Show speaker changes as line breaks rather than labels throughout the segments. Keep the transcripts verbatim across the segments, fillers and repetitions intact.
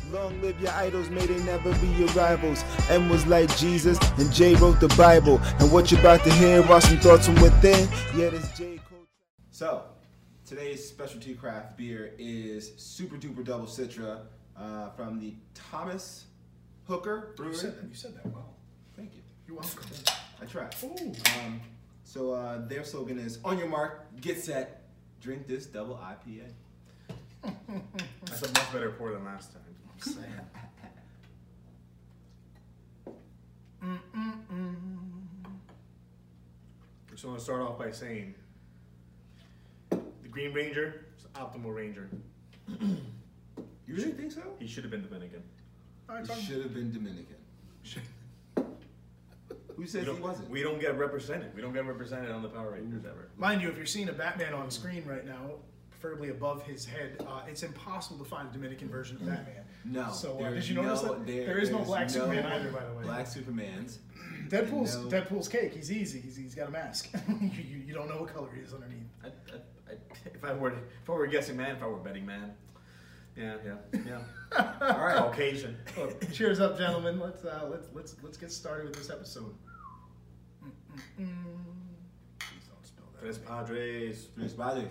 Long live your idols, may they never be your rivals. M was like Jesus, and J wrote the Bible. And what you're about to hear are some thoughts from within. Yeah, this J Cole.
So, today's specialty craft beer is Super Duper Double Citra uh, from the Thomas Hooker Brewery.
You said that, you said that well.
Thank you.
You're welcome.
I tried.
Ooh.
Um, so uh, their slogan is, on your mark, get set, drink this double I P A.
That's a much better pour than last time.
I'm saying. mm, mm, mm.
Just want to start off by saying the Green Ranger is an optimal Ranger.
You really think so?
He should have been Dominican.
He should have been Dominican. Who says he wasn't?
We don't get represented. We don't get represented on the Power Rangers ever.
Mind you, if you're seeing a Batman on screen right now, preferably above his head, uh, it's impossible to find a Dominican version of Batman.
No.
So uh,
There's
did you notice
no-
that
there-
there is no
there's
black
no
Superman either, by the way?
Black Supermans.
Deadpool's
no-
Deadpool's cake. He's easy. He's, he's got a mask. you, you, you don't know what color he is underneath.
I, I, I, if I were if I were a guessing man, if I were a betting man, yeah, yeah, yeah.
All right.
Caucasian.
Well, cheers up, gentlemen. Let's uh, let's let's let's get started with this episode. Mm-mm-mm. Please don't spill that.
Tres Padres.
Tres Padres.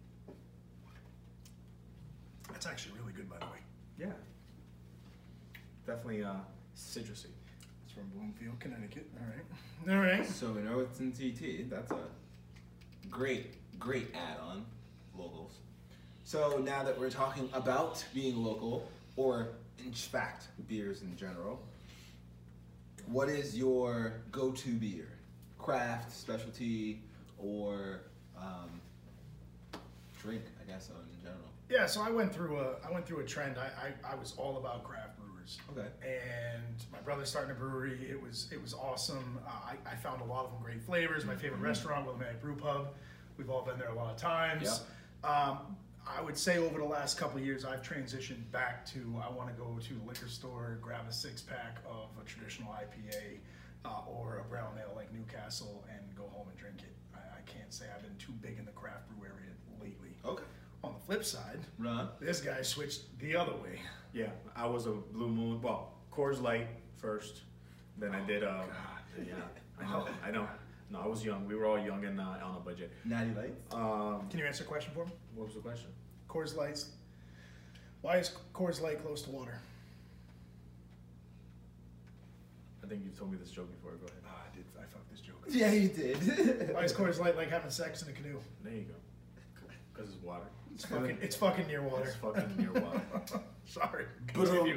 That's actually really good, by the way.
Yeah. Definitely uh, citrusy.
It's from Bloomfield, Connecticut. All right. All right.
So in Oaten T T, that's a great, great add-on, locals. So now that we're talking about being local, or in fact, beers in general, what is your go-to beer? Craft, specialty, or um, drink, I guess, in general?
Yeah, so I went through a I went through a trend. I I, I was all about craft brewers.
Okay.
And my brother's starting a brewery. It was it was awesome. Uh, I, I found a lot of them great flavors. My favorite restaurant, Willimantic Brew Pub. We've all been there a lot of times. Um, I would say over the last couple of years, I've transitioned back to I want to go to the liquor store, grab a six pack of a traditional I P A uh, or a brown ale like Newcastle, and go home and drink it. I, I can't say I've been too big in the craft brew area lately.
Okay.
On the flip side,
Ron?
this guy switched the other way.
Yeah, I was a Blue Moon. Well, Coors Light first. Then I did. Uh, yeah, I know. I know. No, I was young. We were all young and uh, on a budget.
Natty Lights?
Um,
Can you answer a question for me?
what was the question?
Coors Lights. Why is Coors Light close to water?
I think you've told me this joke before. Go ahead.
Ah, I did. I fucked this joke.
Yeah, you did.
Why is Coors Light like having sex in a canoe?
There you go. Because it's water.
It's fucking. It's fucking near water.
It's fucking near water.
Sorry.
Boom.
Continue.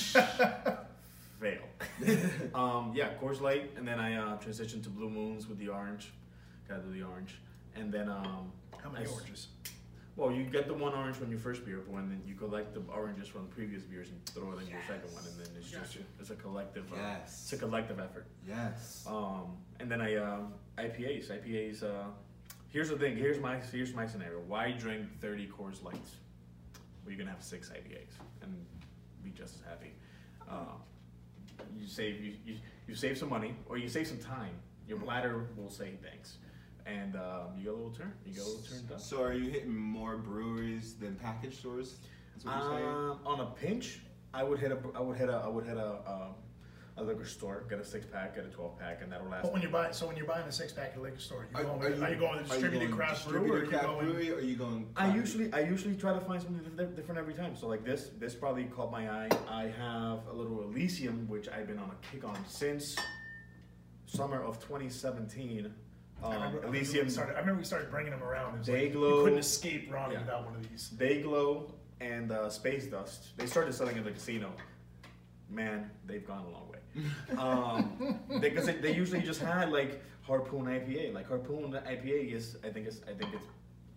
Fail. um, yeah, Coors Light, and then I uh, transitioned to Blue Moons with the orange. Gotta do the orange, and then um,
How many
I s-
oranges?
Well, you get the one orange from your first beer, but then you collect the oranges from the previous beers and throw it in your second one, and then it's just
Gotcha.
it's a collective. Uh,
Yes.
It's a collective effort.
Yes.
Um, and then I um, I P As. I P As. Uh, here's the thing. Here's my here's my scenario. Why drink thirty Coors Lights? Well, you're gonna have six I P As and be just as happy. Uh, you save you, you you save some money, or you save some time. Your bladder will say thanks, and um, you get a little turn. You get a little turned up.
So are you hitting more breweries than package stores? That's what you're saying?
Um, on a pinch, I would hit a I would hit a I would hit a um, a liquor store, get a six pack, get a twelve pack, and that'll last.
But when you're buying, so when you're buying a six pack at a liquor store, you
Are,
going
are
with,
you,
are you going with a distributed
going
craft brew, or
distributed
are you
craft
going?
brewery, or are you going?
I
craft?
usually I usually try to find something diff- different every time. So like this, this probably caught my eye. I have a little Elysium, which I've been on a kick on since summer of twenty seventeen.
I
Um,
remember, I remember we
Elysium
started, I remember we started bringing them around. It was like,
Dayglow.
you couldn't escape Ronnie
Yeah.
without one of these.
Dayglow and uh, Space Dust. They started selling in the casino. Man, they've gone a long way. Um, because they, they usually just had like Harpoon I P A. Like Harpoon I P A is, I think it's, I think it's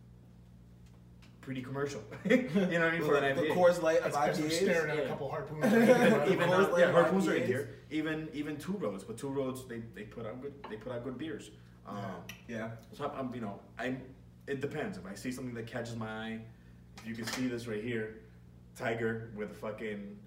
pretty commercial. You know what I mean?
Well,
For
the,
an
the
I P A.
Coors Light of
That's because we're
I P As.
staring at a
yeah.
couple harpoons.
even
Coors
uh,
Light
yeah,
of
harpoons are
I
in
P As.
here. Even even two roads, but two roads they, they put out good they put out good beers. Um,
Yeah.
so I'm, you know, I it depends. If I see something that catches my eye, if you can see this right here, tiger with the fucking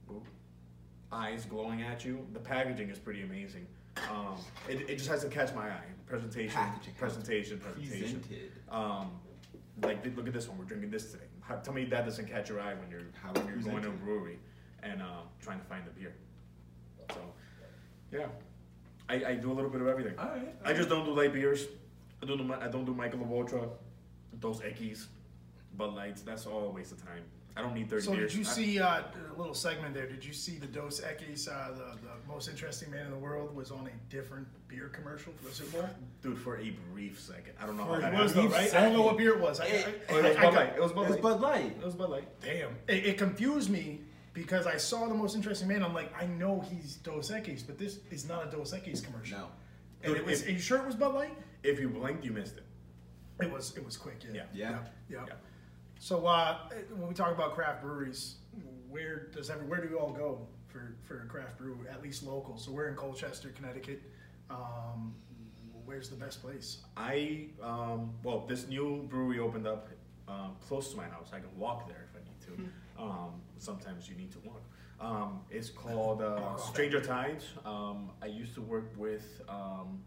eyes glowing at you. The packaging is pretty amazing. Um, it, it just has to catch my eye. Presentation,
Packaging.
presentation, presentation.
Presented.
Um, like look at this one. We're drinking this today. How, tell me that doesn't catch your eye when you're
How
when you're going to a
presented.
brewery. and uh, trying to find the beer. So, yeah, I, I do a little bit of everything.
All right.
I just don't do light beers. I don't do I don't do Michelob Ultra, those Eckies, Bud Lights. That's all a waste of time. I don't need thirty
So
beers.
did you
I-
see uh, a little segment there? Did you see the Dos Equis, uh, the, the most interesting man in the world, was on a different beer commercial for the Super Bowl?
Dude, for a brief second, I don't know
Or
how
it
that
was though,
happened.
right? I don't know what beer it was. I, I,
It-
Oh, it was
I- I
Bud
got-
Light. It was Bud
It's
Light.
Bud Light.
It was Bud Light.
Damn, it, it confused me because I saw the most interesting man. I'm like, I know he's Dos Equis, but this is not a Dos Equis commercial.
No.
And
Dude,
it was.
if-
Are you sure it was Bud Light?
If you blinked, you missed it.
It was. It was quick. Yeah.
Yeah.
Yeah.
Yeah.
Yeah.
So uh, when we talk about craft breweries, where does every where do we all go for for a craft brew? At least local. So we're in Colchester, Connecticut. Um, where's the best place?
I um, well, this new brewery opened up um, close to my house. I can walk there if I need to. Um, sometimes you need to walk. Um, it's called uh, Stranger Tides. Um, I used to work with um,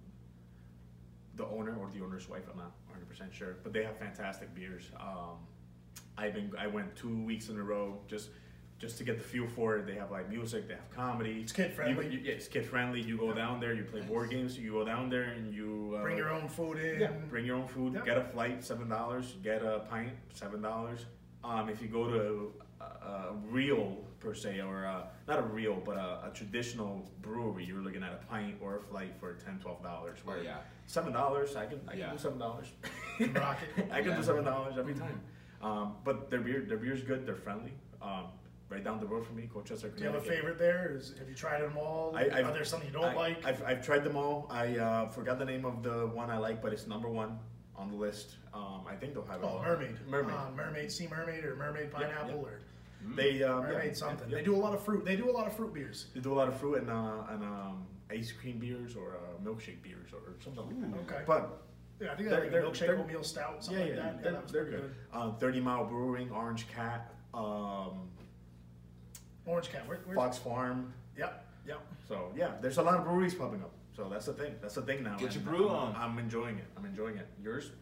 the owner or the owner's wife. I'm not one hundred percent sure, but they have fantastic beers. Um, I've been I went two weeks in a row just just to get the feel for it. They have like music, they have comedy.
It's kid friendly.
You, you, yeah, it's kid friendly. You go down there, you play board games. You go down there and you uh,
Bring your own food in.
yeah, bring your own food.
Yeah.
Get a flight, seven dollars. Get a pint, seven dollars. Um, if you go to a, a real per se, or a, not a real, but a, a traditional brewery, you're looking at a pint or a flight for ten, twelve dollars.
Oh, yeah.
Seven dollars, I can, I
Yeah.
can do seven dollars.
Rock it.
I can
Yeah.
do seven dollars every time. Um, but their beer, their beer's good. They're friendly. Um, right down the road from me, Colchester,
Do you have a
Connecticut.
favorite there? Is, have you tried them all?
I- I've-
Are there some you don't
I,
like?
I've, I've tried them all. I uh, forgot the name of the one I like, but it's number one on the list. Um, I think they'll have it.
Oh,
all.
mermaid.
Mermaid.
Uh, mermaid, sea mermaid, or mermaid
Yeah,
pineapple,
yeah.
or
They um,
mermaid
yeah,
something.
yeah.
They do a lot of fruit. They do a lot of fruit beers.
They do a lot of fruit and uh, and um, ice cream beers or uh, milkshake beers or something like that.
Okay.
But
Yeah, I think
They're-
they like a
they're-
milkshake
they're-
oatmeal stout,
yeah,
something
yeah,
like that. Yeah,
they're,
that was
they're
pretty
good.
good.
Uh, Thirty Mile Brewing, Orange Cat, um,
Orange Cat. Where, where's
Fox Farm.
Yep, yep.
So yeah, there's a lot of breweries popping up. So that's the thing. That's the thing now.
Get your
and
brew
I'm,
on.
I'm enjoying it. I'm enjoying it. Yours?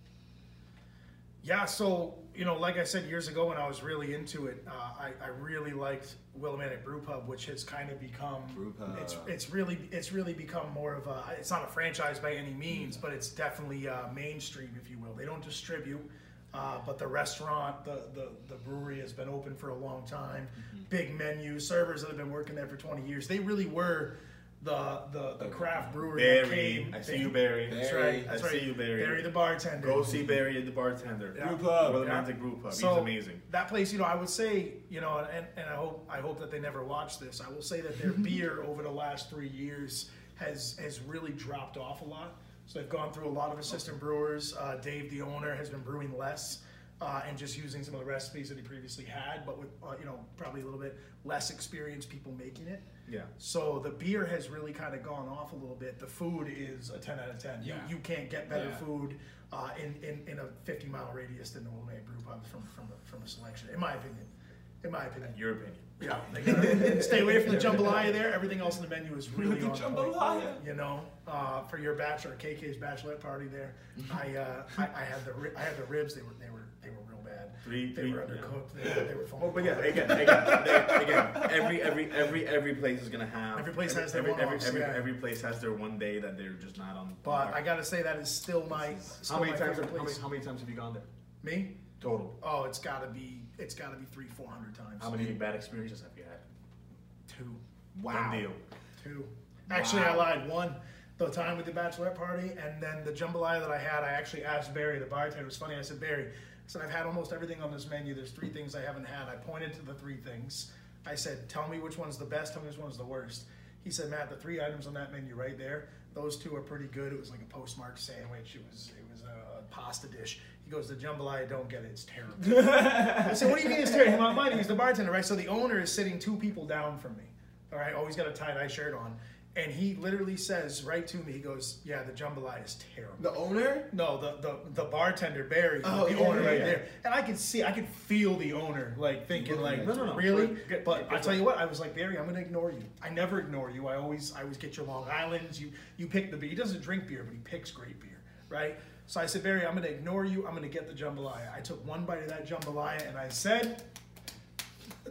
Yeah, so, you know, like I said years ago when I was really into it, uh, I, I really liked Willimantic Brew Pub, which has kind of become,
Brew Pub.
it's it's really it's really become more of a, it's not a franchise by any means, but it's definitely uh, mainstream, if you will. They don't distribute, uh, but the restaurant, the, the, the brewery has been open for a long time. Big menu, servers that have been working there for twenty years. They really were the the, the craft brewery that
Barry.
came.
I see you, Barry.
That's
Barry.
right. That's
I
right.
see you, Barry.
Barry the bartender.
Go see Barry the bartender.
Yeah.
Brew Pub.
Willimantic
Yeah.
Brew Pub.
So,
He's amazing.
That place, you know, I would say, you know, and, and I hope I hope that they never watch this. I will say that their beer over the last three years has has really dropped off a lot. So they've gone through a lot of assistant brewers. Uh, Dave, the owner, has been brewing less uh, and just using some of the recipes that he previously had, but with uh, you know probably a little bit less experienced people making it.
Yeah.
So the beer has really kind of gone off a little bit. The food is a ten out of ten.
Yeah.
You you can't get better
Yeah.
food uh, in, in in a fifty mile radius than the Willimantic Brew Pub from from a, from a selection, in my opinion. In my opinion.
Your opinion.
Yeah, they gotta stay away from the jambalaya there. Everything else in the menu is really
The
on point.
jambalaya.
You know, uh, for your bachelor, K K's bachelorette party there, I, uh, I I had the ri- I had the ribs. They were they were they were real bad.
Three-
they
three-
were
yeah.
undercooked. They, they were
Well,
foaming.
but yeah, again, again, they, again, every every every every place is gonna have.
Every place
every,
has their
every, every,
one-offs,
every,
yeah.
every place has their one day that they're just not on.
But I gotta say that is still my still
how many
my
times?
favorite
How many,
place.
how many times have you gone there?
Me?
Total.
Oh, it's gotta be it's gotta be three four hundred times.
How many bad experiences have you had?
Two.
Wow.
Done deal.
Two. Actually, I
Wow.
lied. One, the time with the bachelorette party, and then the jambalaya that I had, I actually asked Barry, the bartender. It was funny. I said, Barry, I said, I've had almost everything on this menu. There's three things I haven't had. I pointed to the three things. I said, tell me which one's the best, tell me which one's the worst. He said, Matt, the three items on that menu right there, those two are pretty good. It was like a postmark sandwich. It was it was a pasta dish. He goes, the jambalaya, don't get it. It's terrible. I said, what do you mean it's terrible? My mind, he's the bartender, right? So the owner is sitting two people down from me. All right, always got a tie-dye shirt on. And he literally says right to me, he goes, yeah, the jambalaya is terrible.
The owner?
No, the the, the bartender, Barry,
Oh,
the
yeah,
owner
yeah,
right
yeah.
there. And I could see, I could feel the owner, like, thinking, like,
No, no, no.
really?
But get-
But
get
I tell you what, I was like, Barry, I'm going to ignore you. I never ignore you. I always I always get your Long Islands. You, you pick the beer. He doesn't drink beer, but he picks great beer, right? So I said, Barry, I'm going to ignore you. I'm going to get the jambalaya. I took one bite of that jambalaya, and I said...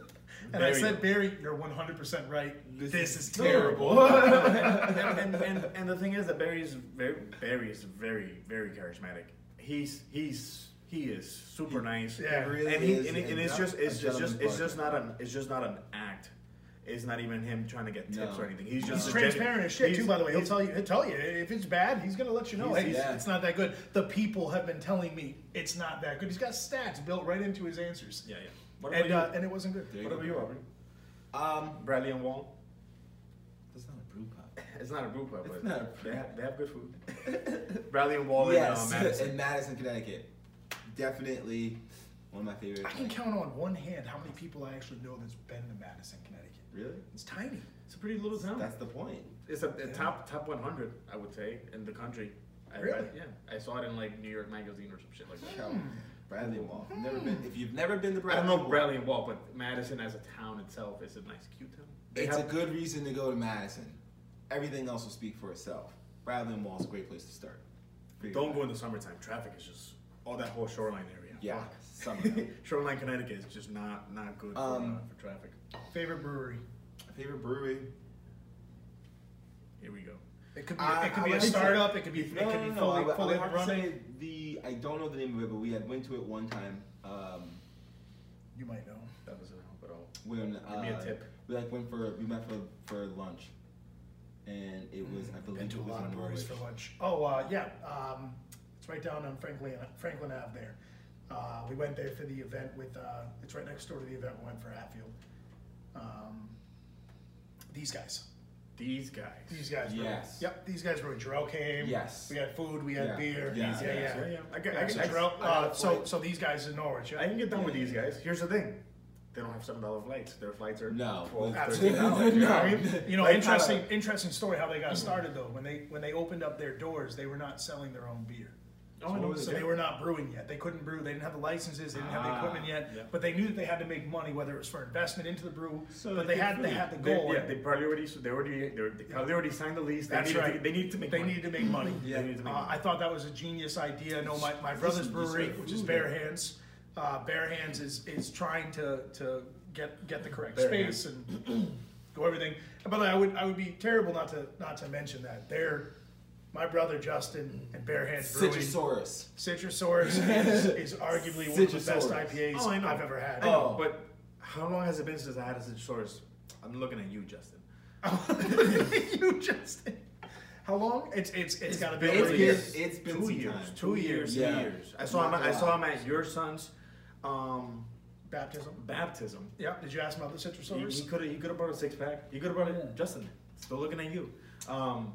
And
Very
I said,
good.
Barry, you're one hundred percent right. This,
This
is
is
terrible.
and, and, and, and the thing is that Barry is very, Barry is very, very charismatic. He's he's he is super nice.
Yeah.
It really
and he,
is,
and, it- and
and
it's
a-
just
a
it's just, just
gentleman's
it's just not
bargain.
an it's just not an act. It's not even him trying to get tips
No.
or anything. He's
He's
just a
transparent
genu-
as shit too.
he's-
By the way, he'll
he's-
tell you. He'll tell you if it's bad. He's gonna let you know.
He's-
Hey,
yeah.
it's not that good. The people have been telling me it's not that good. He's got stats built right into his answers.
Yeah, yeah. What about
And
you?
uh, and it wasn't good.
There
what
go.
about you, Aubrey?
Um,
Bradley and Wall.
that's not a brew pub.
It's not a brew pub,
It's
but
not a brew
they have, they have good food. Bradley and Wall
Yes,
in uh, Madison.
in Madison, Connecticut. Definitely one of my favorites.
I can count on one hand how many people I actually know that's been to Madison, Connecticut.
Really?
It's tiny.
It's a pretty little town.
That's the point.
It's a, a top top one hundred, I would say, in the country. I
Really?
read- yeah, I saw it in like New York Magazine or some shit like that.
Shout Bradley Wall. Never been. If you've never been to
I
Bradley,
don't know
Wall,
Bradley and Wall, but Madison as a town itself is a nice, cute town. They
it's
have-
a good reason to go to Madison. Everything else will speak for itself. Bradley and Wall is a great place to start. Figure
Don't
it
go
out.
in the summertime. Traffic is just all that whole shoreline area.
Yeah,
Fuck.
summer.
Shoreline, Connecticut is just not not good for,
Um,
uh, for traffic.
Favorite brewery.
Favorite brewery?
Here we go.
It could be.
I-
it could
I
be a
would say-
startup. It could be. It
No,
could
no,
be
no,
fully,
I would, I
fully
would have to
running.
say the. I don't know the name of it, but we had went to it one time. Um,
You might know.
That doesn't help at all.
when uh,
Give me a tip.
we like went for we met for for lunch, and it was I believe
Been to
it
a
was
lot of
in
breweries
Norwich.
for lunch. Oh uh, yeah, um, it's right down on Franklin Franklin Ave there. Uh, we went there for the event with. Uh, it's right next door to the event we went for Hatfield. Um, these guys.
These guys.
These guys. Were,
Yes.
Yep. These guys were. Jarrell came.
Yes.
We had food. We had
Yeah.
beer.
Yeah.
Yeah. Yeah.
Yeah,
yeah.
Yeah, yeah. I, can- I,
Yeah,
can-
so,
I,
Jarrell,
I got
uh,
a
so
point.
so these guys in Norwich. Yeah.
I can get done with
Yeah.
these guys. Here's the thing. They don't have seven dollar flights. Their flights are
No.
twelve,
Absolutely.
thirteen dollars.
You know what I mean? You know,
Like,
interesting,
kinda-
interesting story how they got started though. When they when they opened up their doors, they were not selling their own beer.
Oh, I know
was
So
it?
they were not brewing yet. They couldn't brew. They didn't have the licenses. They didn't have the
Ah,
equipment yet.
yeah.
But they knew that they had to make money, whether it was for investment into the brew.
So
but
they
they
could
had they
brew.
had the
They,
goal.
yeah, they probably already they already they, were, they probably already signed the lease. They
That's
needed
right.
to, they need to make
they
money.
needed to make money.
Yeah.
They need to make
Uh,
money.
I thought that was a genius idea. No, my, my brother's
Listen, you
brewery,
said
which is
food.
Bare Hands, uh, Bare Hands is is trying to to get get the correct
Bare
space and go everything. And by the way, I would I would be terrible not to not to mention that they're my brother Justin and Bare Hands Brewing.
Citrosaurus.
Citrosaurus is, is arguably one of the best
Citrosaurus.
I P As
Oh, I know.
I've ever had.
I know,
Oh.
but how long has it been since I had a Citrosaurus? I'm looking at you, Justin.
You Justin. How long? It's it's it's got to be
been-
over a
It's
year.
been, it's been
two
some
years,
time.
two years,
Yeah.
two years. I saw him.
Not
I
a
saw
lot.
him at your son's um,
Baptism.
baptism.
Yeah. Did you ask him about the
He
Citrosaurus?
could have. He could have brought a six pack. He could have brought
Yeah.
it. Justin, still looking at you. Um,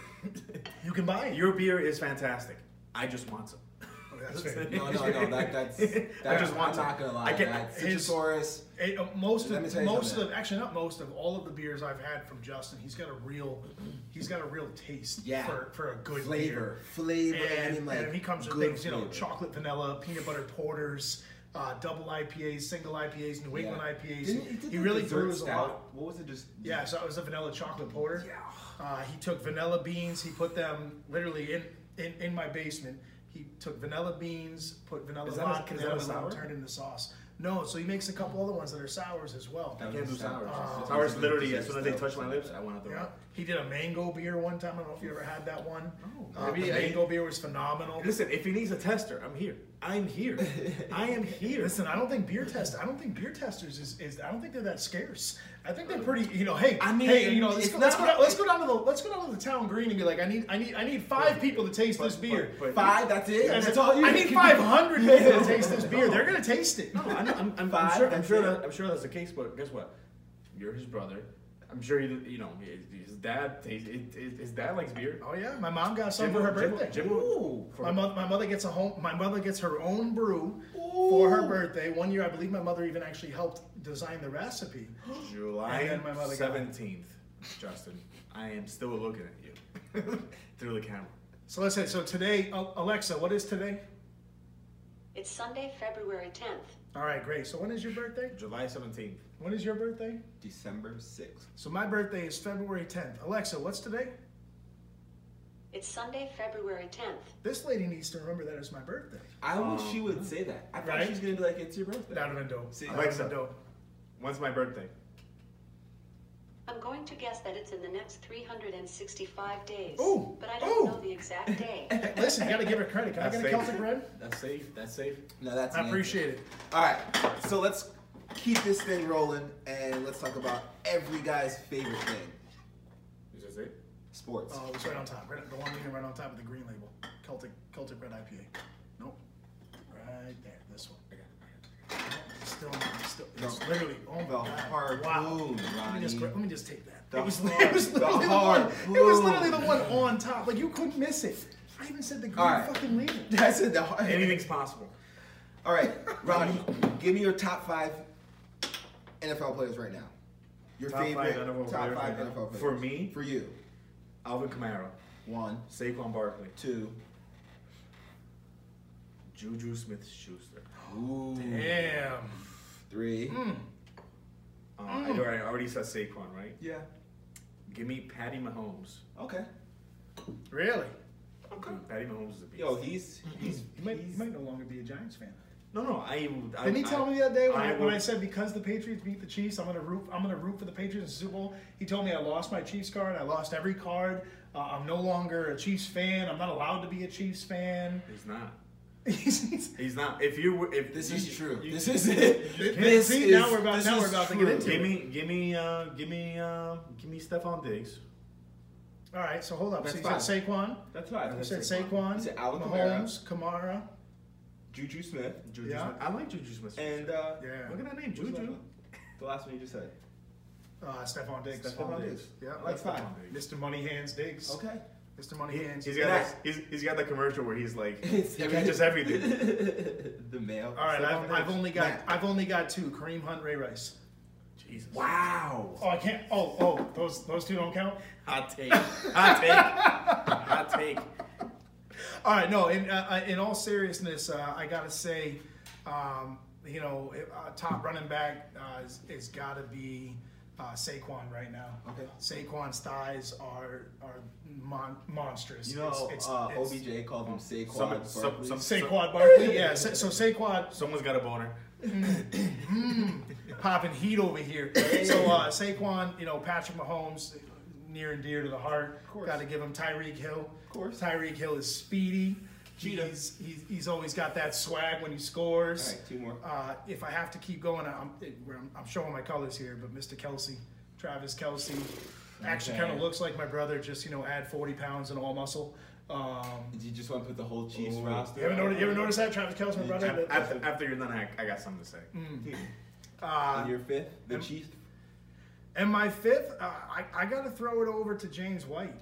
You can buy it.
your beer is fantastic. I just want some.
Oh, that's fair.
No, no, no. That, that's. That,
I just want
I'm
some.
not gonna lie.
I can-
that
his-
Citrosaurus.
It, uh, most
Let me
of
tell you
most
something.
of actually not most of all of the beers I've had from Justin, he's got a real he's got a real taste
Yeah.
for, for a good
Flavor,
beer.
flavor,
And,
and, like
and he comes with
good
things, you know,
flavor.
chocolate vanilla, peanut butter porters, uh, double I P As, single I P As, New England I P As.
Didn't, he did
he
the
really
dessert
brews a
stout.
lot.
What was it? Just
Yeah, so it was a vanilla chocolate porter.
Yeah.
Uh, he took vanilla beans. He put them literally in, in, in my basement. He took vanilla beans, put vanilla
Is that a-
vodka
is
in
that a
it, and
sour?
turned into sauce. No, so he makes a couple other ones that are sours as well.
That
I can't do
was a
sours.
Oh.
sours literally, as soon as they touch my lips, I want to throw
Yeah,
up.
he did a mango beer one time. I don't know if you ever had that one.
No.
Uh,
Maybe
the
I-
mango beer was phenomenal.
Listen, if he needs a tester, I'm here. I'm here. I am here.
Listen, I don't think beer test. I don't think beer testers is, is. I don't think they're that scarce. I think they're pretty. You know, hey,
I mean,
hey, you know, let's
it's
go, let's go
not-
down. Let's go down to the. Let's go down to the town green and be like, I need, I need, I need five people to taste this beer.
But- but-
Five. That's it.
Yeah,
That's all you
I need five hundred people to taste this beer. They're gonna taste it.
No, I'm, I'm, I'm, I'm
Five,
sure. I'm
that's
sure,
it.
that, I'm sure that's the case. But guess what? You're his brother. I'm sure he, you know, his, his dad. His, his, his dad likes beer.
Oh yeah, my mom got some
Jim
for her
will- Jim will-
birthday.
Jim will-
Ooh.
for-
My mother, my mother gets a home. My mother gets her own brew for her birthday. One year, I believe my mother even actually helped design the recipe.
July
And then my mother got it.
seventeenth, Justin. I am still looking at you through the camera.
So let's say so today, uh, Alexa, what is today?
It's Sunday, February tenth.
All right, great. So when is your birthday?
July seventeenth.
When is your birthday?
December sixth.
So my birthday is February tenth. Alexa, what's today?
It's Sunday, February tenth.
This lady needs to remember that it's my birthday.
I wish
Um,
she would say that. I thought
right?
she was gonna be like, "It's your birthday."
That would have been dope.
See,
That would've
Alexa.
been dope.
When's my birthday?
I'm going to guess that it's in the next three hundred sixty-five days.
Ooh,
But I don't
ooh.
know the exact day.
Listen, you gotta give her credit. Can
That's
I get a
safe.
Celtic Red?
That's safe. That's safe.
No, that's
I
an
appreciate it.
answer. All right, so let's keep this thing rolling and let's talk about every guy's favorite thing:
Is this it?
sports.
Oh, it's right on top. Right, the one leaning right on top of the green label. Celtic Celtic Red I P A. Nope. Right there. This one. It's still, it's still, it's
The-
literally. Oh my
the
God.
harpoon,
Wow. Let me,
Ronnie.
just, let me just take that.
The
it, was,
hard-
it was
the
literally the, one.
harpoon.
It was literally the one on top. Like you couldn't miss it. I even said the green
All right.
fucking label.
That's it. The har-
Anything's possible.
All right, Ronnie, give me your top five N F L players right now. Your
Top
favorite
five N F L
top
players
five
right now.
N F L players.
For me?
For you.
Alvin Kamara,
One,
Saquon Barkley,
two.
Juju Smith-Schuster.
Ooh.
Damn.
Three.
Mm.
Uh, I already, I already said Saquon, right?
Yeah.
Give me Patty Mahomes.
Okay.
Really?
Dude, Patty Mahomes is a beast.
Yo, he's he's
You might,
he's-
you might no longer be a Giants fan.
no, no, I. I
Didn't he tell
I,
me the other day when I,
I
when
will-
I said because the Patriots beat the Chiefs, I'm gonna root. I'm gonna root for the Patriots in the Super Bowl. He told me I lost my Chiefs card. I lost every card. Uh, I'm no longer a Chiefs fan. I'm not allowed to be a Chiefs fan.
He's not.
He's- he's-
He's not. If you were- if
This
you-
is true.
you-
This is it.
can't
This
see,
is
now we're about-
this
now we're
is
about to get
true.
into it.
Give me, give me, uh, give me, uh, give me Stephon Diggs.
All right, so hold up.
That's
so you said Saquon.
That's right.
You said Saquon.
You said Alvin
Mahomes, Kamara.
Juju Smith,
Juju
Yeah.
Smith. I like Juju Smith.
and uh,
Yeah.
Look at that name,
what's the last
Juju.
one? The last one you just said.
Uh, Stephon Diggs.
Stephon Diggs.
Yeah,
I like five.
Mister Money Hands Diggs.
Okay.
Mister Money
He,
Hands.
he's got
Nice.
that, he's, he's got the commercial where he's like,
It's
he catches everything.
the mail.
All right,
Stephon
I've, I've
Diggs.
only got
Matt.
I've only got two: Kareem Hunt, Ray Rice.
Jesus.
Wow.
Oh, I can't. Oh, oh, those those two don't count.
Hot take. Hot take. Hot take.
All right, no. In uh, in all seriousness, uh, I gotta say, um, you know, uh, top running back uh, is, is gotta be uh, Saquon right now.
Okay.
Saquon's thighs are are mon- monstrous.
You know,
It's- it's-
uh,
it's-
O B J called him Saquon.
Some- some-
Barkley.
some-
Saquon Barkley, yeah. Sa- So Saquon
Someone's got a boner.
popping heat over here. So uh, Saquon, you know, Patrick Mahomes, near and dear to the heart.
course.
Got to give him Tyreek Hill.
Of course.
Tyreek Hill is speedy.
Cheetah.
He's, he's he's always got that swag when he scores.
All right, two more.
Uh, if I have to keep going, I'm, I'm I'm showing my colors here, but Mister Kelsey, Travis Kelsey, actually
Okay.
kind of looks like my brother. Just you know, add forty pounds and all muscle. Um,
Did you just want to put the whole Chiefs
Ooh.
roster?
you ever notice? You ever notice that Travis Kelsey, my brother?
Af-
That-
After, after you're done, I, I got something to say.
uh,
And your fifth, the
and-
Chiefs.
And my fifth, uh, I, I got to throw it over to James White.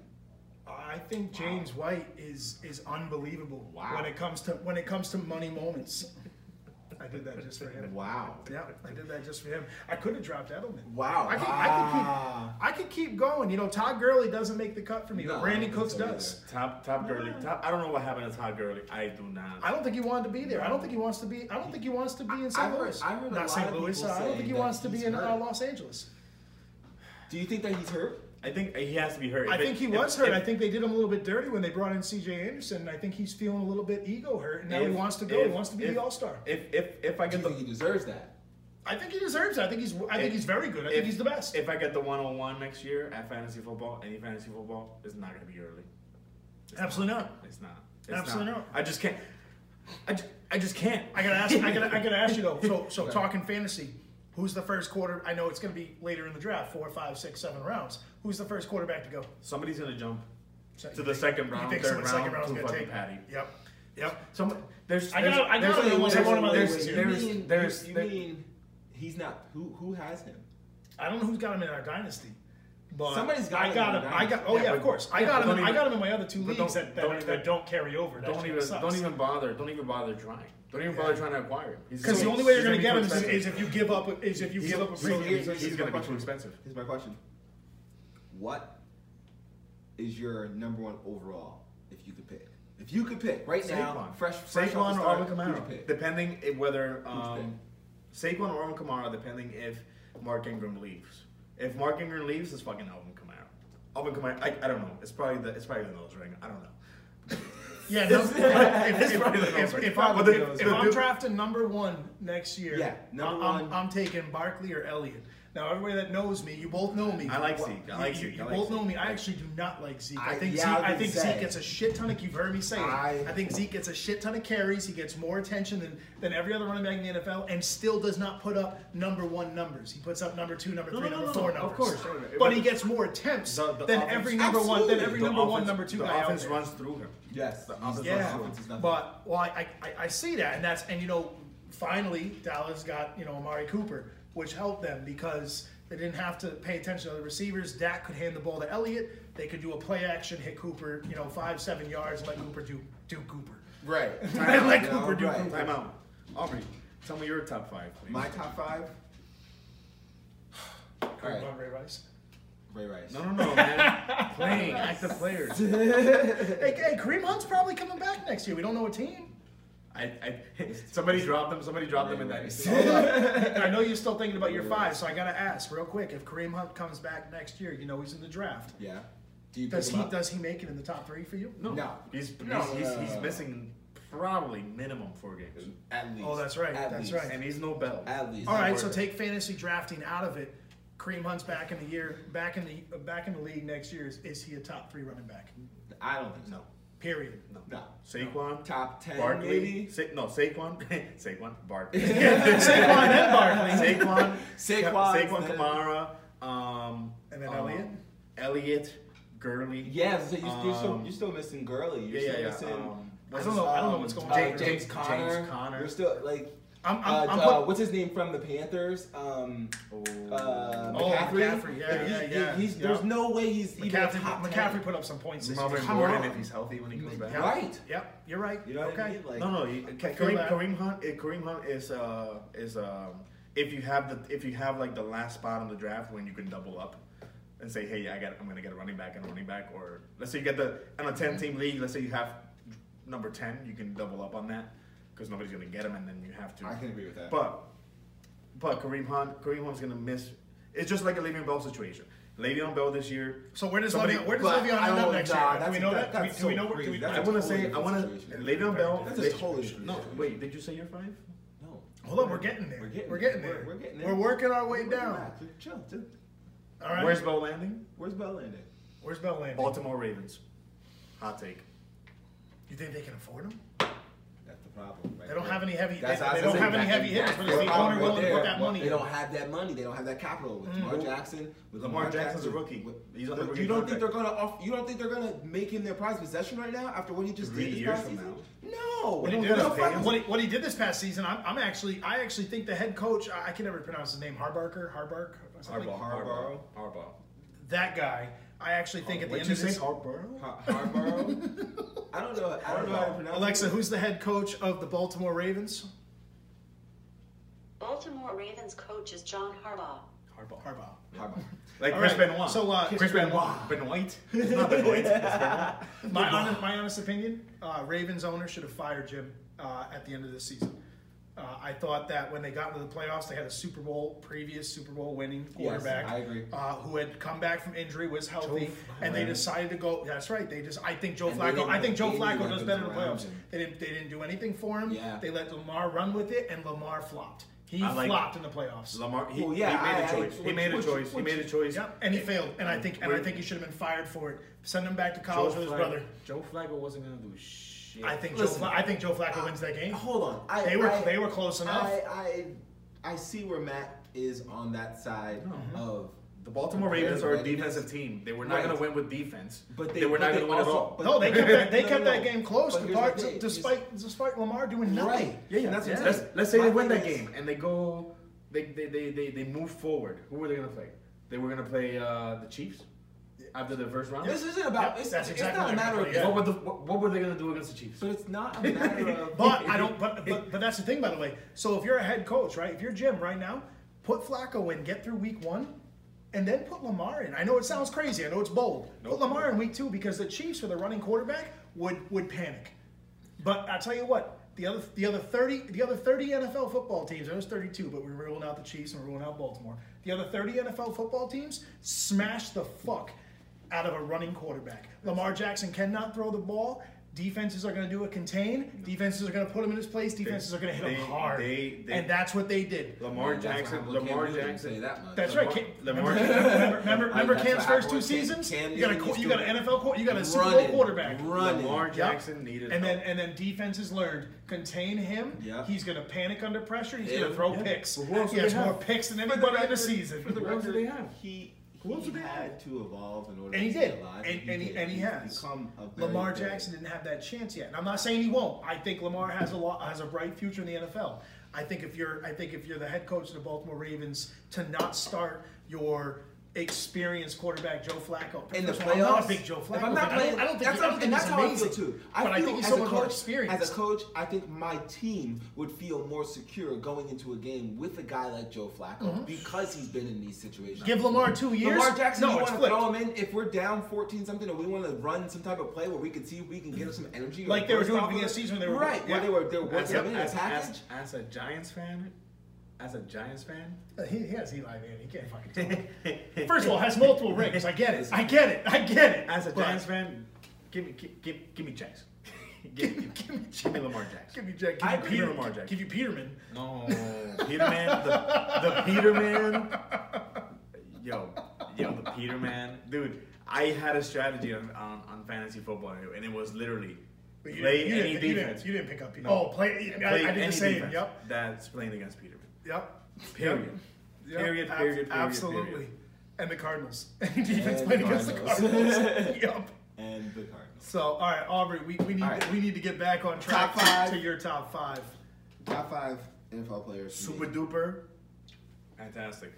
I think James White is is unbelievable
Wow.
when it comes to when it comes to money moments. I did that just for him.
Wow.
Yeah, I did that just for him. I could have dropped Edelman.
Wow.
I could,
Ah.
I could keep I could keep going. You know, Todd Gurley doesn't make the cut for me,
No,
but
I
Brandon
don't think
Cooks
so
does.
Top, top Gurley. Top, I don't know what happened to Todd Gurley. I do not.
I don't think he wanted to be there. I don't think he wants to be. I don't think he wants to be in
I
Saint
heard-
Louis.
I heard a
Not
lot
Saint
of
Louis.
people
uh, I don't
saying
think he
that
wants to be
he's
in uh,
hurt.
Los Angeles.
Do you think that he's hurt?
I think he has to be hurt.
I
If it-
think he
if-
was hurt.
if-
I think they did him a little bit dirty when they brought in C J Anderson. I think he's feeling a little bit ego hurt, and now he
if-
wants to go. he
if-
wants to be
if-
the All Star.
If if if I
Do
get
you
the
think he deserves that?
I think he deserves it. I think he's. I think
If-
he's very good. I
if-
think he's the best.
If I get the one on one next year at fantasy football, any fantasy football, it's not gonna be early. It's
Absolutely not.
It's not. It's
Absolutely
not.
not.
I just can't. I just, I just can't.
I gotta ask. I gotta. I gotta ask you though. So, so
Okay.
talking fantasy, who's the first quarter? I know it's gonna be later in the draft, four, five, six, seven rounds. Who's the first quarterback to go?
Somebody's gonna jump
So
to
you
the
think-
second
you
round,
think
third
someone second
round,
round's
to
gonna
fucking
take?
Patty.
Yep. Yep.
Some there's
I
there's,
got- I got
there's,
him in one-
there's,
one of my
there's,
lists here.
there's,
you mean,
there's,
you
there-
mean he's not? Who who has him?
I don't know who's got him in our dynasty. But
Somebody's got
I
him
got
in
him.
our
I got.
dynasty.
Oh
Yeah,
yeah,
but-
of course. I
yeah,
got
but
him.
don't
I
even-
got him in my other two
but
leagues
don't-
that, that,
don't
that
even-
don't carry over. That
don't
shit
even
sucks.
don't even bother don't even bother trying. Don't even
Yeah.
bother trying to acquire him. He's
Because the
too-
only way you're
he's
gonna get him
be
is,
too
is if you give up. Is if you
He's-
give up a
so
premium.
here's-
expensive.
here's
He's
my
gonna be too
question.
expensive.
Here's my question. What is your number one overall if you could pick? If you could pick right now,
Saquon.
fresh, fresh
Saquon
off the
or
start,
Alvin
who'd you
Kamara,
pick?
depending if whether
Who'd you
um, Saquon or Alvin Kamara, depending if Mark Ingram leaves. If Mark Ingram leaves, it's fucking Alvin Kamara. Alvin Kamara, I, I don't know. It's probably the it's probably the nose ring. I don't know.
Yeah, no, if, if, if,
probably the
if,
number.
if I'm,
But the-
if
the-
I'm
the-
drafting number one next year,
Yeah, number
I'm,
one.
I'm taking Barkley or Elliott. Now, everybody that knows me, you both know me.
I like
Well,
Zeke. I like
you,
Zeke.
You
I like
both know
Zeke.
me. I actually do not like Zeke. I,
I-
think
yeah,
Zeke.
I
I
was
think
gonna say.
Zeke gets a shit ton of. You've heard me say it.
I-
I think Zeke gets a shit ton of carries. He gets more attention than, than every other running back in the N F L, and still does not put up number one numbers. He puts up number two, number
No,
three,
no,
number
no,
four
no,
numbers.
of course.
But he gets more attempts
The- the
than
offense-
every number one. Than
Absolutely.
every
The
number one,
offense-
number two
the
guy out
offense
there.
runs through him.
Yes.
The offense
Yeah,
runs through him.
is nothing.
but well, I, I I see that, and that's and you know, finally Dallas got you know Amari Cooper, which helped them because they didn't have to pay attention to the receivers. Dak could hand the ball to Elliott. They could do a play action, hit Cooper, you know, five seven yards, let Cooper do do Cooper.
Right.
Let
You
Cooper
know,
do
right.
Cooper.
Time out. Aubrey, tell me your top five, please.
My top five. All right.
Come on, Ray Rice.
Ray Rice.
No, no, no, man. Playing, active players.
Hey, hey, Kareem Hunt's probably coming back next year. We don't know a team.
I, I, somebody dropped them. Somebody dropped them in
Ray
that.
Rice.
Hold on. I know you're still thinking about your five, so I gotta ask real quick. If Kareem Hunt comes back next year, you know he's in the draft.
Yeah. Do you
Does
pick
he
him up?
does he make it in the top three for you?
No,
No.
He's
No,
he's,
no, no,
he's, he's
no.
missing probably minimum four games,
At least.
Oh, that's right.
At
That's
least.
right.
and he's no bell.
At least.
All right, so take fantasy drafting out of it. Kareem Hunt's back in the year, back in the uh, back in the league next year. Is, is he a top three running back?
I don't think so.
Period.
No,
No.
Saquon,
Top ten,
Barkley,
maybe.
Sa- no Saquon, Saquon, Barkley,
Saquon and Barkley,
Saquon,
Saquon,
Saquon,
then-
Kamara, um,
and then
um,
Elliott.
Elliott, Gurley.
Yeah, so you're, you're, still,
Um,
you're still missing Gurley. You're
yeah,
still
yeah, yeah.
missing.
Um,
I don't know. I don't know what's going on.
Uh,
James-
James,
James
Conner.
Conner.
You're still like.
I'm,
Uh,
I'm, I'm
uh,
put-
what's his name from the Panthers? Um,
Oh.
uh,
Oh,
McCaffrey.
McCaffrey, yeah,
He-
yeah,
he-
yeah,
He's,
yeah.
There's no way he's even a
McCaffrey.
top
McCaffrey
ten.
put up some points this
Melvin
year.
Come
Gordon
on.
if he's healthy when he comes back.
Yeah.
Right.
Yep, you're right.
You know what
okay.
I mean? Like,
No, no. You,
feel
Kareem,
that.
Kareem Hunt. eh, Kareem Hunt is uh is um if you have the if you have like the last spot on the draft when you can double up and say, hey, I got I'm gonna get a running back and a running back, or let's say you get the on a ten team league. Let's say you have number ten, you can double up on that because nobody's gonna get him, and then you have to.
I can agree with that.
But but Kareem Hunt, Kareem Hunt's gonna miss. It's just like a Le'Veon Bell situation. Le'Veon Bell this year.
So where does
Somebody-
Le'Veon, where does
but
Le'Veon
I
end up
don't-
next
nah,
year? Do we
that's-
know
that-
that? Do we,
that's
do we
so
know? where- Do we,
crazy.
I
That's a
want to
totally
say I want to
different
Le'Veon Bell.
That's a
they-
totally different
No,
situation.
wait. Did you say you're five?
No.
Hold on, we're getting there.
We're getting
we're getting
there.
there.
We're- we're getting there.
We're working our way
We're
down.
back. Just Chill. Just,
All right.
Where's Bell landing?
where's Bell landing?
Where's Bell landing?
Baltimore Ravens. Hot take.
You think they can afford him?
That's the problem. Right
They don't
there.
have any heavy. They,
That's-
they
that's
don't
the
have
thing.
any heavy hitters,
That's
but
the
is the
problem
owner
right
willing to
there.
put that
Well,
money
They
in?
don't have that money. They don't have that capital. With Lamar Jackson, with
Lamar
Lamar
Jackson's
Jackson,
a rookie.
with-
He's on a rookie
you don't think
contract.
they're gonna off? You don't think they're gonna make him their prized possession right now after what he just
Three
did this
years
past
from
season?
now.
No.
What he,
don't
did
gotta
this,
pay him.
what, he, what he did this past season, I'm, I'm actually, I actually think the head coach, I, I can never pronounce his name, Harbarker, Harbark, something like-
Harbaugh.
Harbaugh. Harbaugh.
that guy. I actually think at the
What'd
end
you
of
say?
this,
Harbaugh?
Har- Harborough. I don't know. I don't know how to pronounce.
Alexa,
it.
who's the head coach of the Baltimore Ravens?
Baltimore Ravens coach is John Harbaugh.
Harbaugh.
Harbaugh.
Harbaugh.
Like
All
Chris
right,
Benoit.
so, uh,
Chris Benoit. Benoit. It's not Benoit. It's Benoit.
My honest, my honest opinion, uh, Ravens owner should have fired Jim uh, at the end of this season. Uh, I thought that when they got into the playoffs, they had a Super Bowl, previous Super Bowl winning quarterback.
I agree.
Uh, who had come back from injury, was healthy,
Joe
and they
Flacco.
decided to go. That's right. They just. I think Joe
And they
Flacco.
didn't
I think
put
Joe
any
Flacco does
weapons
better in the
around
playoffs.
him.
They didn't. They didn't do anything for him.
Yeah.
They let Lamar run with it, and Lamar flopped. He
I like-
flopped in the playoffs.
Lamar. He,
Well, yeah,
he made a
I- I-
choice. he
which-
made a
which-
choice. he
which-
made a choice.
Yep, and he failed. And I think. And I think he should have been fired for it. Send him back to college with his
Flacco-
brother.
Joe Flacco wasn't gonna do shit.
I think.
Listen,
Joe. Fla- I think Joe Flacco
I-
wins that game.
Hold on. I,
They were.
I,
they were close enough.
I, I I see where Matt is on that side of
The Baltimore
Player
Ravens are a
readiness.
defensive team. They were not
Right.
going to win with defense,
But they-
they were
but
not
they
going to win at
also-
all.
but-
No, they kept that. They
No,
kept
no,
that
no.
game close,
But here's
despite,
the thing.
despite despite Lamar doing nothing.
Right.
Yeah, yeah.
That's what I'm
let's,
saying.
let's say
My
they win
thing
that
is-
game and they go, they they, they, they, they move forward. Who were they going to play? They were going to play uh, the Chiefs after the first round.
This isn't about.
Yep,
it's,
that's
it's
exactly
not a
what
matter
they're
of.
gonna
What, were the, what, what were they going to do against the Chiefs?
But it's not a matter of.
But I don't. But, but but that's the thing, by the way. So if you're a head coach, right? If you're Jim right now, put Flacco in, get through week one, and then put Lamar in. I know it sounds crazy. I know it's bold. Put Lamar in week two because the Chiefs, with a running quarterback, would would panic. But I tell you what, the other the other thirty the other thirty N F L football teams. There's thirty-two, but we're ruling out the Chiefs and we're ruling out Baltimore. The other thirty N F L football teams smash the fuck out of a running quarterback. Lamar Jackson cannot throw the ball. Defenses are going to do a contain. Defenses are going to put him in his place. Defenses are going to hit him
they-
hard.
they- they-
and that's what they did.
Lamar
That's why
Jackson,
Cam
Lamar
Newton didn't
Jackson.
say that much.
That's
Lamar-
right. Cam,
Lamar-
remember, remember, remember, remember
That's
Cam's
what
first
happened
two
with Cam-
seasons?
Cam
you got a
Newton
qu-
used
you
to
got an N F L qu- you got a Super Bowl
Running,
quarterback.
running.
Lamar
Yep.
Jackson needed
And then
help.
and then defenses learned contain him.
Yeah.
He's going to panic under pressure. He's
Him.
going to throw
Yeah.
picks.
But who else
He
do
has
they
more
have?
picks than
For the
anybody in the
record-
season.
For the
Who else do
record,
they have?
He,
Who else
he
do they
had
have?
to evolve in order
And he
to
did,
stay alive.
and, and, he,
did.
and he
He's
has.
become a very,
Lamar
very-
Jackson didn't have that chance yet, and I'm not saying he won't. I think Lamar has a lot, has a bright future in the N F L. I think if you're, I think if you're the head coach of the Baltimore Ravens, to not start your experienced quarterback Joe Flacco
In the
First of all, I'm not
playoffs,
a big Joe
if
Flacco
I'm not
fan. I
playing,
don't, I don't think,
that's
he, I don't
how-
think
and
he's
that's how I feel
amazing,
too.
but I
feel
think he's
as a
someone more
coach,
experienced.
As a coach, I think my team would feel more secure going into a game with a guy like Joe Flacco because he's been in these situations.
Give Lamar two years.
Lamar Jackson,
no,
you
it's
want to
flipped.
throw him in if we're down fourteen something, or we want to run some type of play where we can see if we can get him some energy. or
Like they were
burst
doing
off
at the
of
beginning of the
it.
season when they were-
right,
yeah.
where they were they were
As
working
a,
him in a
as,
package.
as, as a Giants fan, as a Giants fan,
He, he has Eli Manning. He can't fucking talk. First of all, has multiple rings. I get it. I get it. I get it.
as a
But-
Giants fan, give me give, give, give me Jackson. give, give, give, me, give me Lamar Jackson.
Give you Jack. Give
I
you
agree
Peter,
with Lamar Jackson.
Give you Peterman.
No, Peterman, the, the Peterman. Yo, yo, the Peterman, dude. I had a strategy on, on, on fantasy football, and it was literally
But you
play
didn't- you
any
didn't- you
defense.
didn't- You didn't pick up Peter.
No.
Oh, play. I,
Play
I did
any
the same.
defense
Yep.
that's playing against Peterman.
Yep.
Period.
Yep.
Period,
Ab-
period, period,
Absolutely.
period.
And the Cardinals. Any defense
And
playing against the
Cardinals.
Cardinals. Yep.
And the Cardinals.
So, all right, Aubrey, we, we need
All right.
we need to get back on track
Top five.
to, to your top five.
Top five N F L players. for
Super
me.
duper.
Fantastic.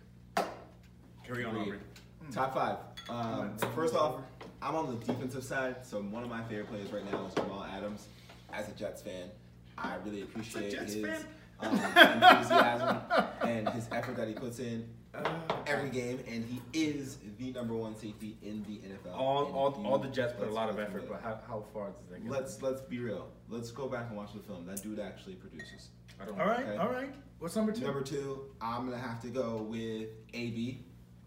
Carry on,
Agreed.
Aubrey.
Top five. Um, first off, I'm on the defensive side, so one of my favorite players right now is Jamal Adams. As a Jets fan, I really appreciate
Jets
his
fan?
um, enthusiasm and his effort that he puts in every game, and he is the number one safety in the N F L.
All,
And
all,
he-
all the Jets put a
let's-
lot of
let's
effort,
admit
but
it.
how, how far does that get?
Let's let's be real. Let's go back and watch the film. That dude actually produces.
I don't
All right,
Okay.
all right. What's number two?
Number two, I'm gonna have to go with A B.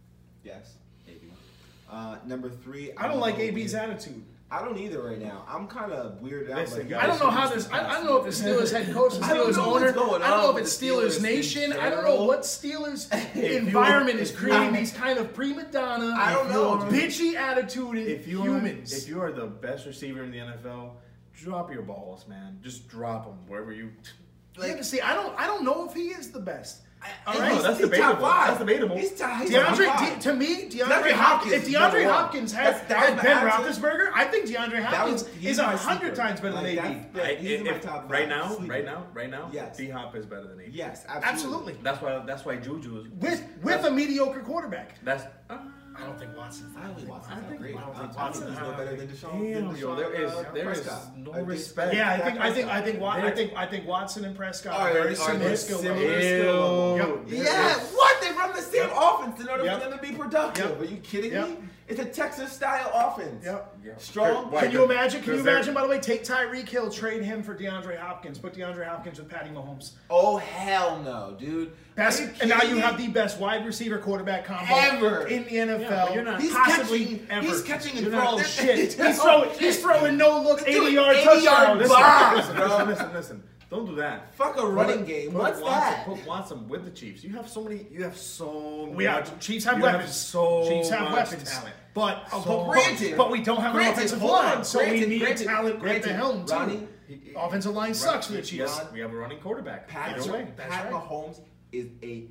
Yes, A B. Uh, number three,
I don't
I'm
like
gonna
A
go
B's
with-
attitude.
I don't either right now. I'm kind of weirded out.
Listen,
by
guys,
I don't know how
this.
this. I, I don't know if the Steelers head coach, the
I don't
Steelers
know what's
owner.
going
I don't know
on
if it's
with the
Steelers
Steelers in
Nation. I don't know
general.
what Steelers
you-
environment is creating
I-
these kind of prima donna,
I don't know.
bitchy attitude in
If you are,
humans.
if you are the best receiver in the N F L, drop your balls, man. Just drop them wherever you.
Like, see, I don't. I don't know if he is the best. All
He's-
right,
that's
he's
debatable.
top five.
That's debatable.
He's top, he's top
DeAndre,
five.
D, to me, DeAndre,
DeAndre
Hopkins.
Hopkins
If
is number
DeAndre
one.
Hopkins had,
That's- that was
had
my
Ben
answer.
Roethlisberger, I think DeAndre
That
Hopkins
was- he's
is a
my
hundred
sleeper.
times better
Like,
than A
that's-
B.
Yeah,
I-
he's in
if-
my top
right
five.
now,
Sleeper.
right now, right now,
Yes.
D Hop is better than A B.
Yes,
Absolutely.
absolutely.
That's why. That's why Juju is.
With with a mediocre quarterback.
That's. Uh,
I don't think Watson's
I don't think Watson's
I
that
think-
great.
I don't
I
think
think
Watson's
Watson's no
that
better
great.
than Deshaun. than
Damn, yo,
Deshaun,
there is
uh,
there is
Prescott.
no
Against-
respect.
Yeah, I think I think I
Prescott.
think Wa- I
They're-
think I think Watson and Prescott
Are
are very
they- are
similar
they
skill
similar
levels.
skill level?
Yep.
There
Yeah,
is-
what? They run the same
Yep.
offense in order
Yep.
for them to be productive.
Yep.
Are you kidding
Yep.
me? It's a Texas style offense.
Yep.
Yeah.
Strong.
Why?
Can you imagine? Can you
Because they're-
imagine? By the way, take Tyreek Hill, trade him for DeAndre Hopkins, put DeAndre Hopkins with Patty Mahomes.
Oh hell no, dude.
Best,
Are you
and now
kidding
you
me?
have the best wide receiver quarterback combo
Ever.
in the N F L.
Yeah, but you're not-
He's
possibly
catching.
ever.
He's catching and
You're not-
throwing.
Shit, he's throwing. He's throwing no look,
Dude,
eighty yard
eighty yard
touchdowns.
bomb.
Listen,
bro.
listen, listen, listen. Don't do that.
Fuck a
Put-
running game.
put
What's
Watson,
that?
Put Watson with the Chiefs. You have so many. You have so.
We
much,
have Chiefs have
you
weapons.
so
Chiefs have
much
weapons.
talent.
But,
So-
but,
Granted-
but we don't have an
Granted,
offensive
hold
line,
on,
so we
granted,
need
granted,
talent at
granted,
the helm too.
Ronnie,
Offensive line sucks for the
Yes,
Chiefs.
we have a running quarterback.
Pat,
Either way.
That's
Pat
right.
Mahomes is a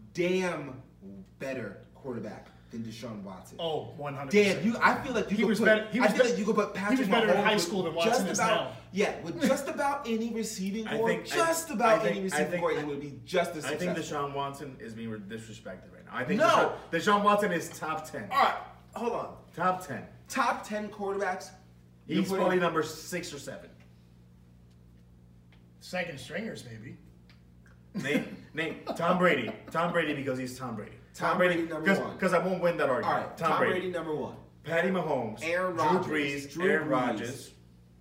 damn better quarterback than Deshaun Watson.
Oh, one hundred.
Damn, you! I feel like you
He
could
was
put.
better- he
I
was
feel
be-
like you could put Patrick
he was better in
Mahomes
high
with
school than
just
Watson is
about,
now.
Yeah, with just about any receiving
I
core,
think- I-
just
I
about
think-
any
I
receiving
think-
core, it would be just as
I
successful.
think Deshaun Watson is being disrespected right now. I think
No.
Deshaun, Deshaun Watson is top ten.
All right, hold on.
Top ten.
Top ten quarterbacks. you
He's
put
probably
in-
number six or seven.
Second stringers, maybe.
Name, name Tom Brady. Tom Brady because he's Tom Brady.
Tom Brady number one.
Because I won't win that
All
argument.
right,
Tom, Brady.
number one.
Patty Mahomes.
Aaron
Drew
Rodgers,
Brees.
Drew
Aaron
Brees.
Rodgers.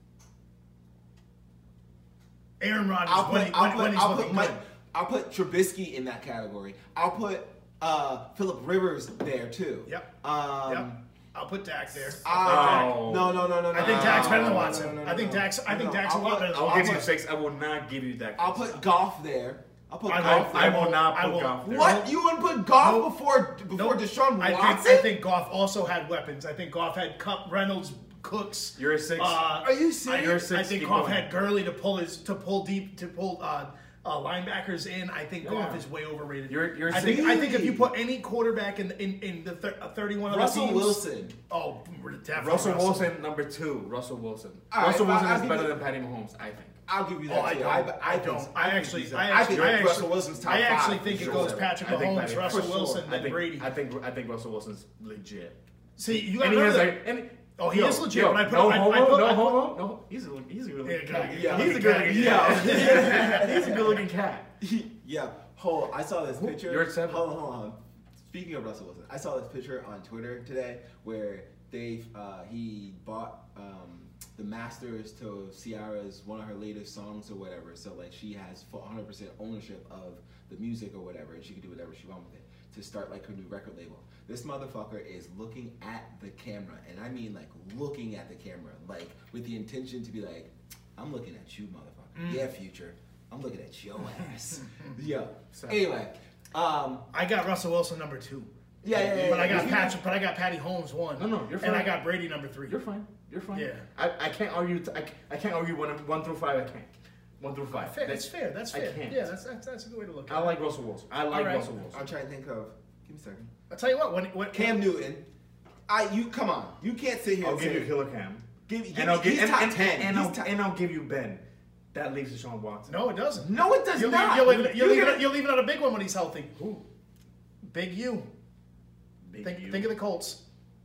Aaron Rodgers.
I'll
when
put,
he-
I'll
when-
put,
when he's
I'll
looking
put Mike,
good.
I'll put Trubisky in that category. I'll put uh, Phillip Rivers there too.
Yep.
Um,
Yep. I'll put Dak there.
Oh. No, no, no, no, no.
I think Dak's better than
no,
Watson.
no, no, no,
I think
no.
Dak's. I think
No,
Dak's a
I'll
lot
put-
better than
I'll
Watson.
give you six. I will not give you that.
I'll put Goff there. I'll put
I
Goff
will-
there.
I will not
I
put
will-
Goff there.
What? You wouldn't put Goff
Nope.
before before
Nope.
Deshaun
I
Watson?
think, I think Goff also had weapons. I think Goff had Cup, Reynolds, Cooks.
You're a six.
Uh,
Are you serious?
You're a
I
six.
think
Keep
Goff
going.
had Gurley to pull his to pull deep to pull uh, uh, linebackers in. I think Goff
Yeah.
is way overrated.
You're- you're
I think I think if you
Really?
put any quarterback in in, in the thir- uh, thirty-one
Russell
other teams,
Wilson.
Oh, definitely
Russell Wilson, number two. Russell Wilson.
All right,
Russell
but
Wilson
I'll
is
give
better
you-
than Patty Mahomes, I think.
I'll give you
Oh,
that.
I
too.
don't.
I,
I,
I
don't.
think-
I
think
actually,
he's-
I
I
actually,
think
I actually,
Russell Wilson's top
I actually
five,
think
for
it
sure.
goes Patrick
I think
Mahomes,
Patty-
Russell
for sure.
Wilson,
I
then
think
Brady.
I think I think Russell Wilson's legit.
See, you
And
got
he has
to
like and
Oh, he
yo,
is legit,
yo,
but I put-
no
I- I
homo,
put-
no
I put-
homo, no. He's a he's a good looking
Yeah,
cat.
yeah,
he's a
yeah,
good looking
yeah.
cat. He's a good looking cat.
Yeah. Hold on. I saw this picture.
You're at seven.
Hold on, hold on. Speaking of Russell Wilson, I saw this picture on Twitter today where they uh, he bought um, the masters to Ciara's one of her latest songs or whatever. So like she has full one hundred percent ownership of the music or whatever, and she can do whatever she wants with it to start like her new record label. This motherfucker is looking at the camera, and I mean like looking at the camera, like with the intention to be like, I'm looking at you, motherfucker.
Mm.
Yeah, Future. I'm looking at your ass. Yeah.
So-
Anyway, um,
I got Russell Wilson number two.
yeah, yeah, yeah.
But I
yeah,
got
yeah.
Patrick, but I got Patty Holmes one.
No, no, you're
And I
fine.
got Brady number three.
You're fine. You're fine.
Yeah.
I, I can't argue. T- I, I can't argue one one through five. I can't. One through five.
Fair, that's fair. That's
I
fair.
can't.
Yeah, that's, that's that's a good way to look at
I
it.
like Russell Wilson. I like
All right.
Russell Wilson.
I'm trying to think of. Give me a second.
I'll tell you what. When, when
Cam Newton. I you come on. You can't sit here.
I'll
and
give
say,
you Killer Cam.
Give, give,
And I'll give
he's
and,
top
and,
ten.
and,
He's
I'll,
top-
and I'll give you Ben. That leaves Deshaun Watson.
No, it doesn't.
No, it does
You're,
not.
you're, leaving, you're,
You're
leaving,
gonna-
you're leaving out a big one when he's healthy.
Who?
Big U.
Big
Think,
U.
think of the Colts.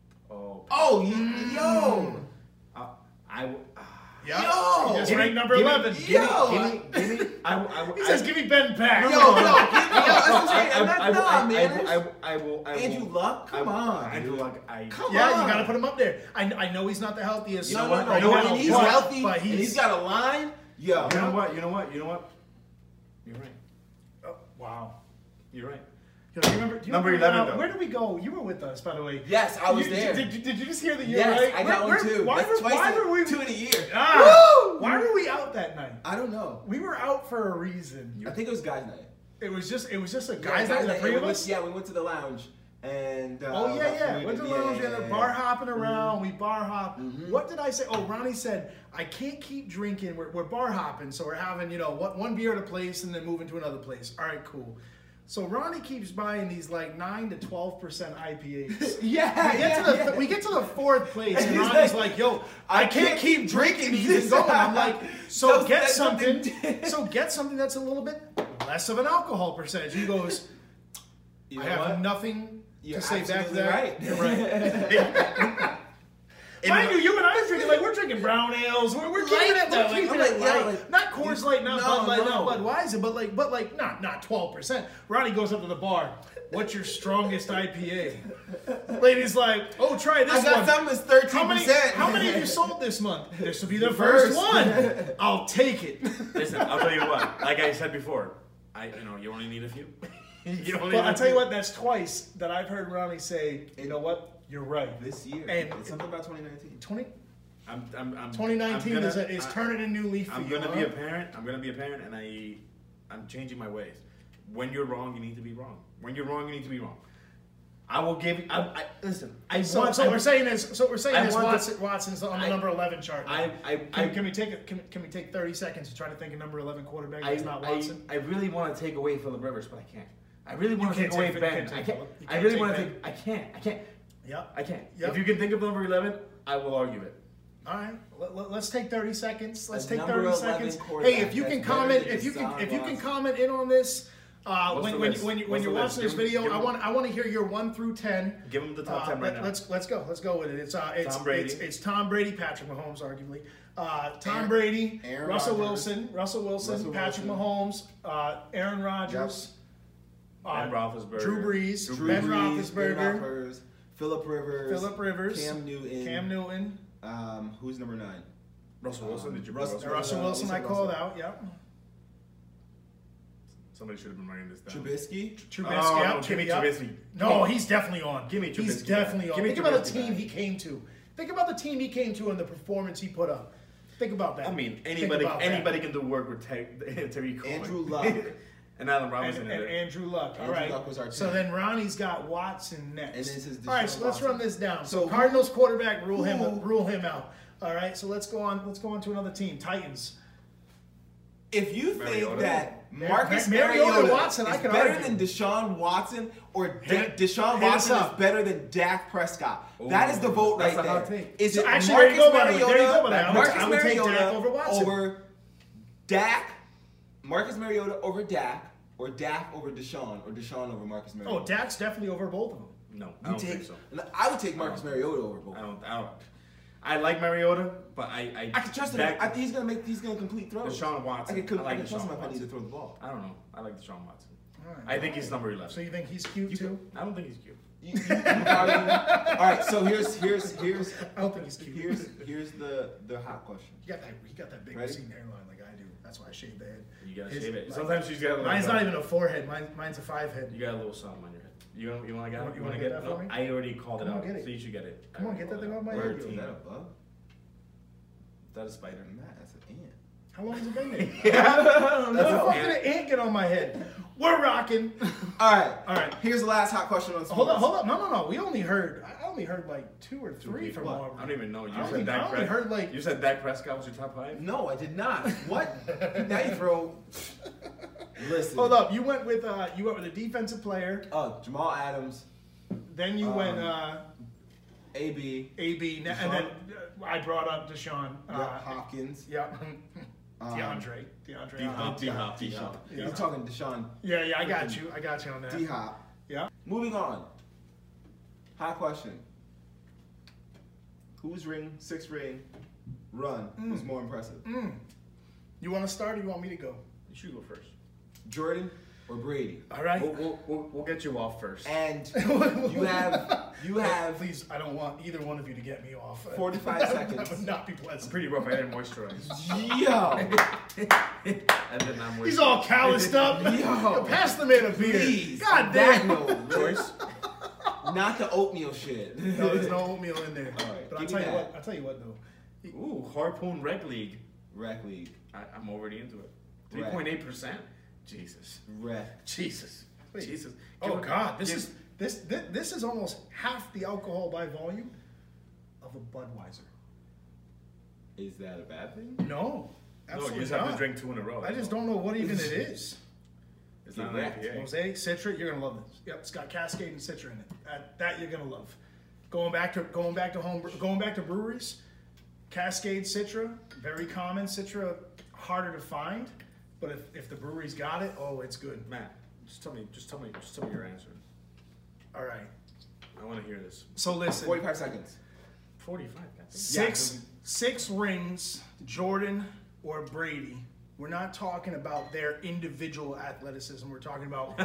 Oh.
Oh, you, yo.
Uh, I. will- Uh,
Yeah.
Yo!
He just
Give me-
ranked number
give me-
eleven.
Give
Yo!
me, give me, give me. I, will- I, will-
He
I,
says, "Give me Ben back."
Yo, yo, yo, that's what
I,
I'm saying.
I, I,
Nah,
I,
man.
I, I, I will. I will.
Andrew Luck? Come
I will-
on,
Andrew
dude.
Luck. I.
Come
Yeah,
on.
you got to put him up there. I, I know he's not the healthiest.
No,
know
no,
what?
no.
You know
When
what?
he's
But-
healthy
but
and he's
he's-
got a line, yo.
You know what? You know what? You know what? You're right.
Oh, wow.
You're right.
Yo, do you remember, do you
Number
remember,
eleven,
uh,
though.
Where did we go? You were with us, by the way.
Yes, I was
You-
there.
Did, did, did you just hear the year,
Yes,
right?
I got
Where-
one
where-
too.
Why,
That's
were,
twice
why
in-
were we?
two in a year.
Ah,
Woo!
why were we out that night?
I don't know.
We were out for a reason.
I think it was guys' night.
It was just, it was just a
Yeah,
guys night, the
night,
three
and
of
we
us.
went- Yeah, we went to the lounge and. Uh,
Oh yeah,
got
yeah.
food
Went to
and-
the lounge,
yeah,
and
yeah,
bar
yeah.
hopping around. We bar hop.
Mhm.
What did I say? Oh, Ronnie said I can't keep drinking. We're, we're bar hopping, so we're having you know what one beer at a place and then moving to another place. All right, cool. So Ronnie keeps buying these like nine to twelve percent I P As.
Yeah,
We get
yeah,
to the
yeah.
we get to the fourth place, and
He's
Ronnie's
like,
like, "Yo, I can't keep drinking these and going." I'm like, "So
So
get
that's
something,
something-
so get something that's a little bit less of an alcohol percentage." He goes,
You
"I
know
have
what?
nothing
You're
to say back to
absolutely
that."
right.
You're right. Mind you, you and I are drinking like we're drinking brown ales. We're, we're keeping
Light
it,
though,
we're
like,
keeping
I'm
it
like, yeah,
light.
like-
Not Coors Light, not
No,
Bud Light, not
no.
Budweiser, but like, but like, not not twelve percent. Ronnie goes up to the bar. What's your strongest I P A? Lady's like, oh, try this
I got
one.
something that's thirteen
How many?
percent.
How many have you sold this month? This will be the
The
first,
first.
one. I'll take it.
Listen, I'll tell you what. Like I said before, I you know you only need a few. you only
Well,
need
I
a
tell you
few.
what, that's twice that I've heard Ronnie say, you know what? You're right.
This year.
And-
it's something about twenty nineteen.
twenty,
I'm, I'm, I'm,
twenty nineteen
I'm gonna-
is, a, is
I-
turning a new leaf for
I'm
you.
gonna
huh?
be a parent. I'm gonna be a parent, and I, I'm changing my ways. When you're wrong, you need to be wrong. When you're wrong, you need to be wrong. I will give you. I, I listen. I
So,
want.
so
I,
we're saying is so we're saying
I
is
want
Watson, Watson's on the
I-
number eleven chart.
I, I,
Can,
I,
can we take it? Can, can we take thirty seconds to try to think of number eleven quarterback
I,
that's not
I,
Watson?
I really want to take away Philip Rivers, but I can't. I really want to
can't
take away
take- you
Ben.
can't take
I can't.
Phillip. You
I
can't
really
take
want to
Ben.
take. I can't. I can't.
Yep.
I can't.
Yep.
If you can think of number eleven, I will argue it.
All right. Let, let, let's take thirty seconds. Let's
A
take
number
thirty
eleven
seconds.
quarterback
Hey, if you
that's
can
better
comment,
than
if you can,
Deshaun
if you can
Watson.
comment in on this. Uh,
What's
when
the
when,
list?
when, you, when
What's
you're
the
watching
list?
this
Give 'em-
video,
give
I
'em-
want I want to hear your one through ten.
Give him the top
Uh,
ten right
let,
now.
Let's let's go. Let's go with it. It's uh, it's
Tom Brady.
It's, it's Tom Brady, Patrick Mahomes, arguably. Uh, Tom
Aaron-
Brady,
Aaron
Russell
Rodgers.
Wilson, Russell Wilson,
Russell
Patrick
Wilson.
Mahomes, uh, Aaron Rodgers, uh,
Ben Roethlisberger.
Drew Brees,
Drew
Ben
Brees, Ben
Roethlisberger,
Roethlisberger, Philip Rivers,
Philip Rivers,
Cam Newton,
Cam Newton,
Um, who's number nine?
Russell Wilson.
Um,
Did you bring
Russell-
Russell?
Russell
uh,
Wilson.
we
I
said
called
Russell.
out. Yep.
Somebody should have been writing this down.
Trubisky.
Trubisky,
Oh,
up,
no, give me
Jimmy up.
Trubisky.
No, he's definitely on.
Give me
He's
Trubisky
definitely
back.
on.
Give me
Think about the
Trubisky
team
back.
he came to. Think about the team he came to and the performance he put up. Think about that.
I mean,
Think
anybody
about that.
anybody can do work with Terry, Terry Cohen.
Andrew Luck.
and Allen
And,
Robinson.
and
in there.
Andrew Luck. All
Andrew
right.
Luck was our
So
team.
then Ronnie's got Watson next.
And this is
All right.
Deshaun
So let's
Watson.
run this down. So,
So who-
Cardinals quarterback rule him
who-
rule him out. All right. So let's go on. Let's go on to another team. Titans.
If you
Mariota.
think that
Mar-
Marcus
Mar- Mariota
Mariota
Watson, I
is
can
better
argue.
than Deshaun Watson, or De-
Hit-
Deshaun
hit us
Watson is
up.
better than Dak Prescott, that is the vote
That's
right
a hot
there.
take.
Is
So
it
actually,
Marcus
there you go, by the way.
Mariota?
There you go, by the way. I would-
Marcus
I would take
Mariota
Dak over Watson.
over Dak, Marcus Mariota over Dak, or Dak over Deshaun, or Deshaun over Marcus Mariota.
Oh, Dak's definitely over both of them.
No, I
You
don't
take,
think so.
I would take Marcus Mariota over both.
I don't. I don't. I like Mariota, but I. I,
I can trust him.
Dak-
I think he's gonna make. He's gonna complete throws.
Deshaun Watson.
I can,
I like
I can trust
Deshaun
him if I need to
Watson.
throw the ball.
I don't know. I like Deshaun Watson.
All right.
I think he's number eleven.
So you think he's cute too?
I don't think he's cute.
You, you, you probably, all right. So here's here's here's
I don't think he's cute.
here's here's the the hot question.
He got that. He got that big
Ready?
receding hairline like I do. That's why I shave the head.
You gotta
His-
shave it.
like-
Sometimes you got. a little-
Mine's not even a forehead. Mine, mine's a five head.
You got a little something on your head. You want? You want to get?
You
it? You
wanna
want to
get
get?
that
No,
for me?
I already called it
Come on,
out.
get it.
So you should get it.
Come
I
on,
already
get that
called
thing
it
off my
out.
head,
Is
yo.
that a bug?
Is that a spider?
Matt, that's an ant.
How long has it been there?
That's
What the
a
fuck did an ant get on my head? We're rocking.
All right,
All right.
Here's the last hot question on sports.
Hold up, hold up. No, no, no. We only heard. I only heard like two or three from
What?
Auburn.
I don't even know. You
I
said
only- I
Dak
only
Prescott.
heard, like-
You said Dak Prescott was your top five.
No, I did not. What? Now you throw. Listen.
Hold up. You went with uh, you went with a defensive player.
Oh, Jamal Adams,
Then you
Um,
went uh,
A B,
A B, and then uh, I brought up Deshaun. Uh,
yeah, Hopkins.
Yep.
Um,
DeAndre. DeAndre.
D-Hop,
Hopkins.
D-Hop,
D
D-Hop.
Hop.
Yeah.
He's talking Deshaun
Yeah, yeah. I got you. I got you on that.
D Hop.
Yeah.
Moving on. Hot question. Whose ring, six ring, run was more impressive?
Mm. You want to start, or you want me to go?
You should go first.
Jordan or Brady?
All right.
We'll, we'll, we'll, we'll get you off first.
And you have you have
Please, I don't want either one of you to get me off.
forty-five
That
seconds.
would not be
It's
pleasant.
pretty rough. I didn't moisturize.
Yo,
and then I'm
He's all calloused up.
Yo.
Pass the man a beer.
please.
God
that
damn.
no, Joyce. Not the oatmeal shit.
No, there's no oatmeal in there.
All right,
But I'll
give
tell
me
you
that.
what. I'll tell you what though.
Ooh, Harpoon Rec League.
Rec league.
I, I'm already into it.
Right.
three point eight percent. Jesus.
Rec.
Jesus.
Wait.
Jesus.
Oh
Give-
God, this
give-
is this, this this is almost half the alcohol by volume of a Budweiser.
Is that a bad thing?
No,
No,
absolutely
you just have
not.
to drink two in a row.
I
that's
just
all.
don't know what even it is.
It's not an I
Correct.
P A.
Mosaic, Citra, you're gonna love this. Yep, it's got Cascade and Citra in it. That, that you're gonna love. Going back to going back to home, going back to breweries, Cascade, Citra, very common. Citra, harder to find, but if, if the brewery's got it, oh, it's good.
Matt, just tell me, just tell me, just tell me your answer.
All right.
I want to hear this.
So listen,
Forty-five seconds.
forty-five. goddamn.
six six rings, Jordan or Brady. We're not talking about their individual athleticism. We're talking about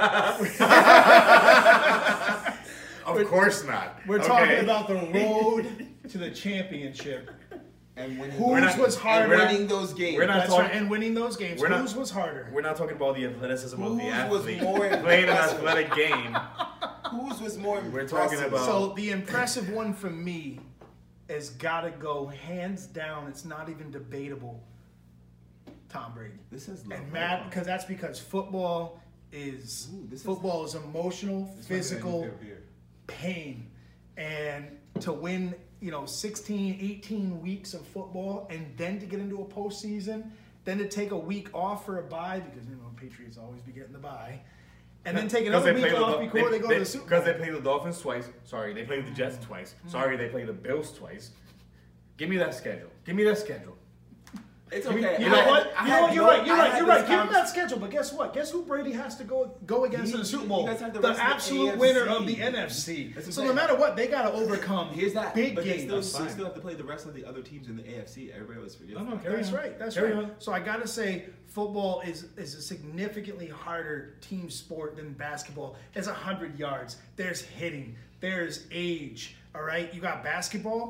Of course not.
we're
Okay.
talking about the road to the championship.
And winning,
Whose
not-
was
and
harder?
winning those games.
We're not
That's
talking-
right, and winning those games.
We're not-
Whose was harder?
We're not talking about the athleticism of the
Whose was
athlete
more
playing an
impressive?
athletic game.
Whose was more
We're talking
impressive?
about-
So the impressive one for me has got to go hands down. It's not even debatable. Tom Brady.
This is
And Matt, because that's because football is
Ooh, this is-
football is emotional, physical pain, and to win, you know, sixteen, eighteen weeks of football, and then to get into a postseason, then to take a week off for a bye because you know Patriots always be getting the bye, and then take another week off before they, go to the Super Bowl.
Because they play the Dolphins twice. Sorry, they play the Jets twice. Sorry, they play the Bills twice. Give me that schedule. Give me that schedule.
It's
You,
okay.
you
I
know
had-
what?
I
You
had
know what? You're
no-
right. You're
I
right.
had
You're
this
right. Give him
convers-
that schedule. But guess what? Guess who Brady has to go go against
You-
in the Super
you
Bowl?
guys have the
The
rest of the
absolute
A F C.
winner of the N F C.
That's what I'm
So no
saying.
matter what, they got to overcome
Here's that.
big
but they
games.
still,
That's
they
fine.
still have to play the rest of the other teams in the A F C. Everybody always forgets.
No, no,
that.
carry
That's
on.
right. That's
Carry
right.
on.
So I got to say, football is is a significantly harder team sport than basketball. It's a hundred yards. There's hitting. There's age. All right. You got basketball.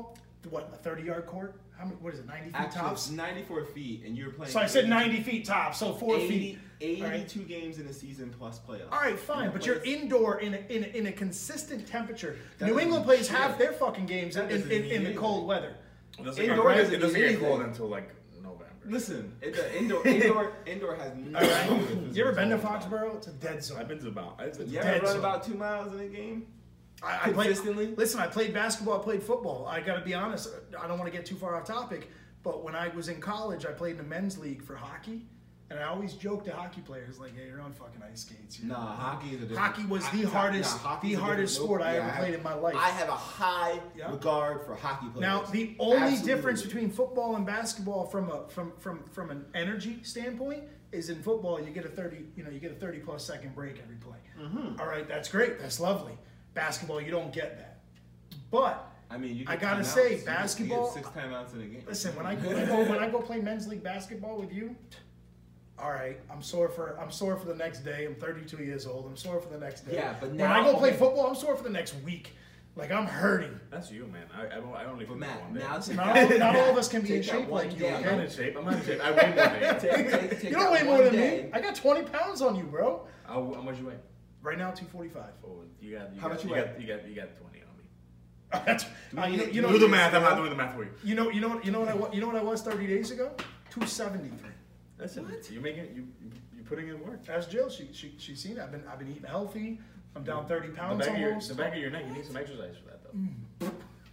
what, a thirty-yard court? How many? What is it? ninety feet
Actually,
tops.
it's ninety-four feet, and you're playing.
So I said
eighty
ninety feet tops, so four
eighty,
feet.
eighty-two
All right.
games in a season plus playoffs.
All right, fine,
You know,
but you're
it's-
indoor in a, in a, in a consistent temperature.
That
New
doesn't
England
mean
plays
shit.
half their fucking games in,
That
in,
doesn't
in,
mean
in the
anything.
cold weather.
It doesn't,
Indoor
get,
doesn't
it doesn't
mean
get cold
anything.
until like November.
Listen, it, the indoor, indoor, indoor has nothing
All
to do
right.
with this
You ever been to
result.
Foxborough? It's a dead zone.
I've been to about. I've been to
You
Dead
ever run
zone.
about two miles in a game?
I, I played,
Consistently?
listen, I played basketball, I played football. I got to be honest, I don't want to get too far off topic, but when I was in college, I played in the men's league for hockey, and I always joked to hockey players like, "Hey, you're on fucking ice skates." You're-
Nah, hockey is a different.
Hockey was the
I-
hardest,
nah, hockey's
the
a
hardest
different-
sport I
yeah,
ever
have-
played in my life.
I have a high
Yeah.
regard for hockey players.
Now, the only
Absolutely.
difference between football and basketball, from a from from from an energy standpoint, is in football you get a thirty, you know, you get a thirty plus second break every play.
Mm-hmm.
All right, that's great, that's lovely. Basketball, you don't get that. But
I mean, you
I
get
gotta
timeouts.
say,
You get- you get
basketball-
six timeouts in a game.
listen, when I, when I go when I go play men's league basketball with you, all right, I'm sore for I'm sore for the next day. I'm thirty-two years old. I'm sore for the next day.
Yeah, but
when
now-
I go play
okay.
football, I'm sore for the next week. Like I'm hurting.
That's you, man. I, I don't. I don't even.
But
do
Matt,
one day.
now take
Not all, not all of us can be
Take
in
that
shape
one
like you.
day.
I'm
Okay?
not in shape. I'm not in shape. I weigh more than you.
Take, take, take
You
that
don't weigh more
one
than
day.
me. I got twenty pounds on you, bro.
How, how much you weigh?
Right now, two forty-five.
Oh, you got. You
How
got,
much you
you
weigh?
got, you got. You got twenty on me.
That's, uh, you know, you know,
Do the math. I'm not doing the math for you.
You know, you know, you know what I wa- you know what I was thirty days ago? two seventy-three.
Listen, you're making. You. You're putting in work.
Ask Jill. She she she's seen it. I've been I've been eating healthy. I'm down thirty
The
pounds
back, of your,
almost.
the back of your neck. You need some exercise for that, though.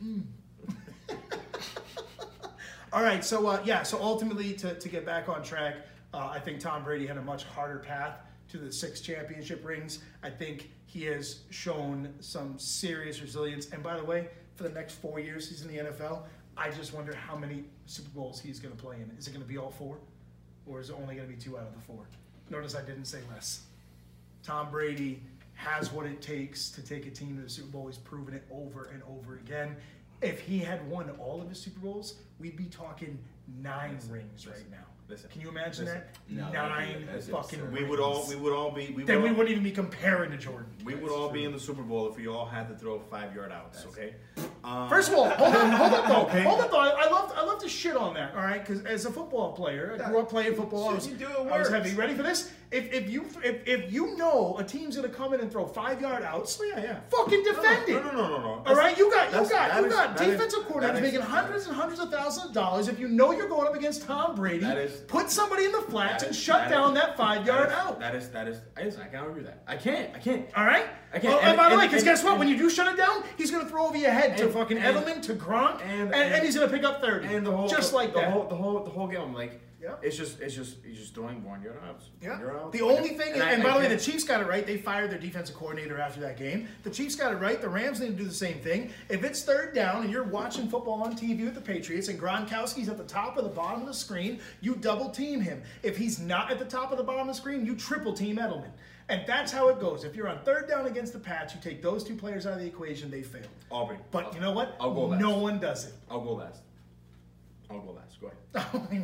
All right, so uh, yeah, so ultimately to, to get back on track, uh, I think Tom Brady had a much harder path to the six championship rings. I think he has shown some serious resilience. And by the way, for the next four years he's in the N F L, I just wonder how many Super Bowls he's going to play in. Is it going to be all four? Or is it only going to be two out of the four? Notice I didn't say less. Tom Brady has what it takes to take a team to the Super Bowl. He's proven it over and over again. If he had won all of his Super Bowls, we'd be talking nine
Listen,
rings
listen,
right now.
listen,
Can you imagine
listen.
that?
No,
nine
that's
fucking
absurd.
rings.
We would all. We would all be. We
then
would
we
all,
wouldn't even be comparing to Jordan.
We would all be in the Super Bowl if we all had to throw five yard outs. Okay. Um,
First of all, hold on, hold on though.
Okay.
Hold on though. I love, I love to shit on that. All right, because as a football player, I grew up playing football. I was,
Shit you do, it
I was
works.
heavy. Ready for this? If if you if, if you know a team's gonna come in and throw five yard outs,
yeah, yeah.
fucking defend
no,
it.
No, no, no, no, no.
All right, you got you
That's-
got
that
you
is-
got
that is-
defensive
that
coordinators
is-
making hundreds and hundreds of thousands of dollars. If you know you're going up against Tom Brady,
That is-
put somebody in the flats
That
and
is-
shut
that is-
down that five yard
that is-
out.
That is that is. I, listen, I can't argue that. I can't. I can't.
All right.
I can't-
Oh, and,
and-
by the
and-
way, because
and-
guess what?
and-
when you do shut it down, he's gonna throw over your head to
And-
fucking
and-
Edelman, to Gronk,
and-
and, and,
and-
he's gonna pick up thirty.
And the whole
just
the,
like
the
that.
whole the whole the whole game. I'm like,
Yeah.
it's just it's just he's just throwing one yard outs.
Yeah.
One yard outs.
The only thing, and,
I-
by
I
the way, the
can't-
Chiefs got it right. They fired their defensive coordinator after that game. The Chiefs got it right. The Rams need to do the same thing. If it's third down and you're watching football on T V with the Patriots and Gronkowski's at the top or the bottom of the screen, you double team him. If he's not at the top of the bottom of the screen, you triple team Edelman. And that's how it goes. If you're on third down against the Pats, you take those two players out of the equation, they fail.
Aubrey.
But
I'll-
you know what?
I'll go last.
No one does it.
I'll go last. I'll go last. Go ahead.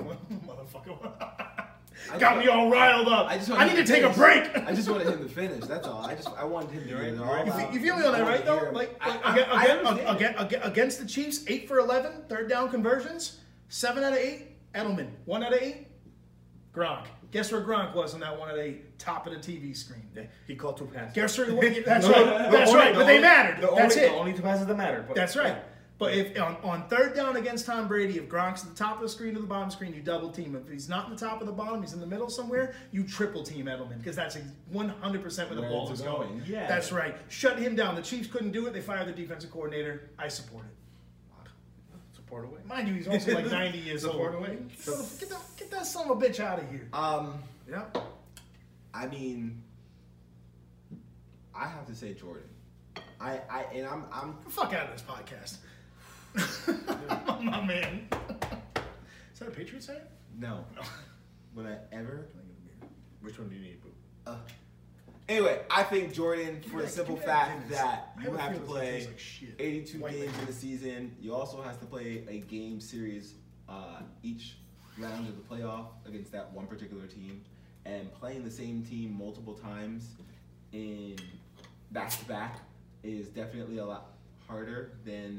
Motherfucker. Got me all riled up.
I just
I
wanted
need to
him
take a
finish.
break.
I just wanted him to finish. That's all. I just I wanted him to
You're
hear
right.
it
You're
all
right.
You,
out.
feel, you feel me on that,
I
right?
wanna hear
Though,
him.
like,
I-
like
I-
again,
I
again,
understand.
again, again, against the Chiefs, eight for eleven, third down conversions, seven out of eight. Edelman, one out of eight. Gronk. Guess where Gronk was on that one out of eight? Top of the T V screen.
Yeah, he called two passes.
Guess where? That's
The-
right.
the
That's
only-
right.
the
But they
only-
mattered.
The
That's
only,
it.
The only two passes that matter. But,
That's right.
yeah.
But if on, on third down against Tom Brady, if Gronk's at the top of the screen or the bottom screen, you double team him. If he's not in the top of the bottom, he's in the middle somewhere, you triple team Edelman because that's one hundred percent where the
Where
ball
it's
is going.
going. Yeah.
That's right. Shut him down. The Chiefs couldn't do it. They fired the defensive coordinator. I support it.
Support away.
Mind you, he's also like ninety years old.
Support away.
So get, the, get that son of a bitch out of here.
Um,
Yeah.
I mean, I have to say Jordan. I, I and I'm I'm
Get the fuck out of this podcast. My man. Is that a Patriots fan?
no. Would I ever?
Which one do you need, Boo?
Uh, anyway, I think Jordan, for
me
the
that-
simple
give me that
fact
Guinness.
that
I
you
have a
have to
feeling it
play
tastes like shit.
eighty-two
White
games
liquor.
in a season, you also have to play a game series uh, each round of the playoff against that one particular team, and playing the same team multiple times in back to back is definitely a lot harder than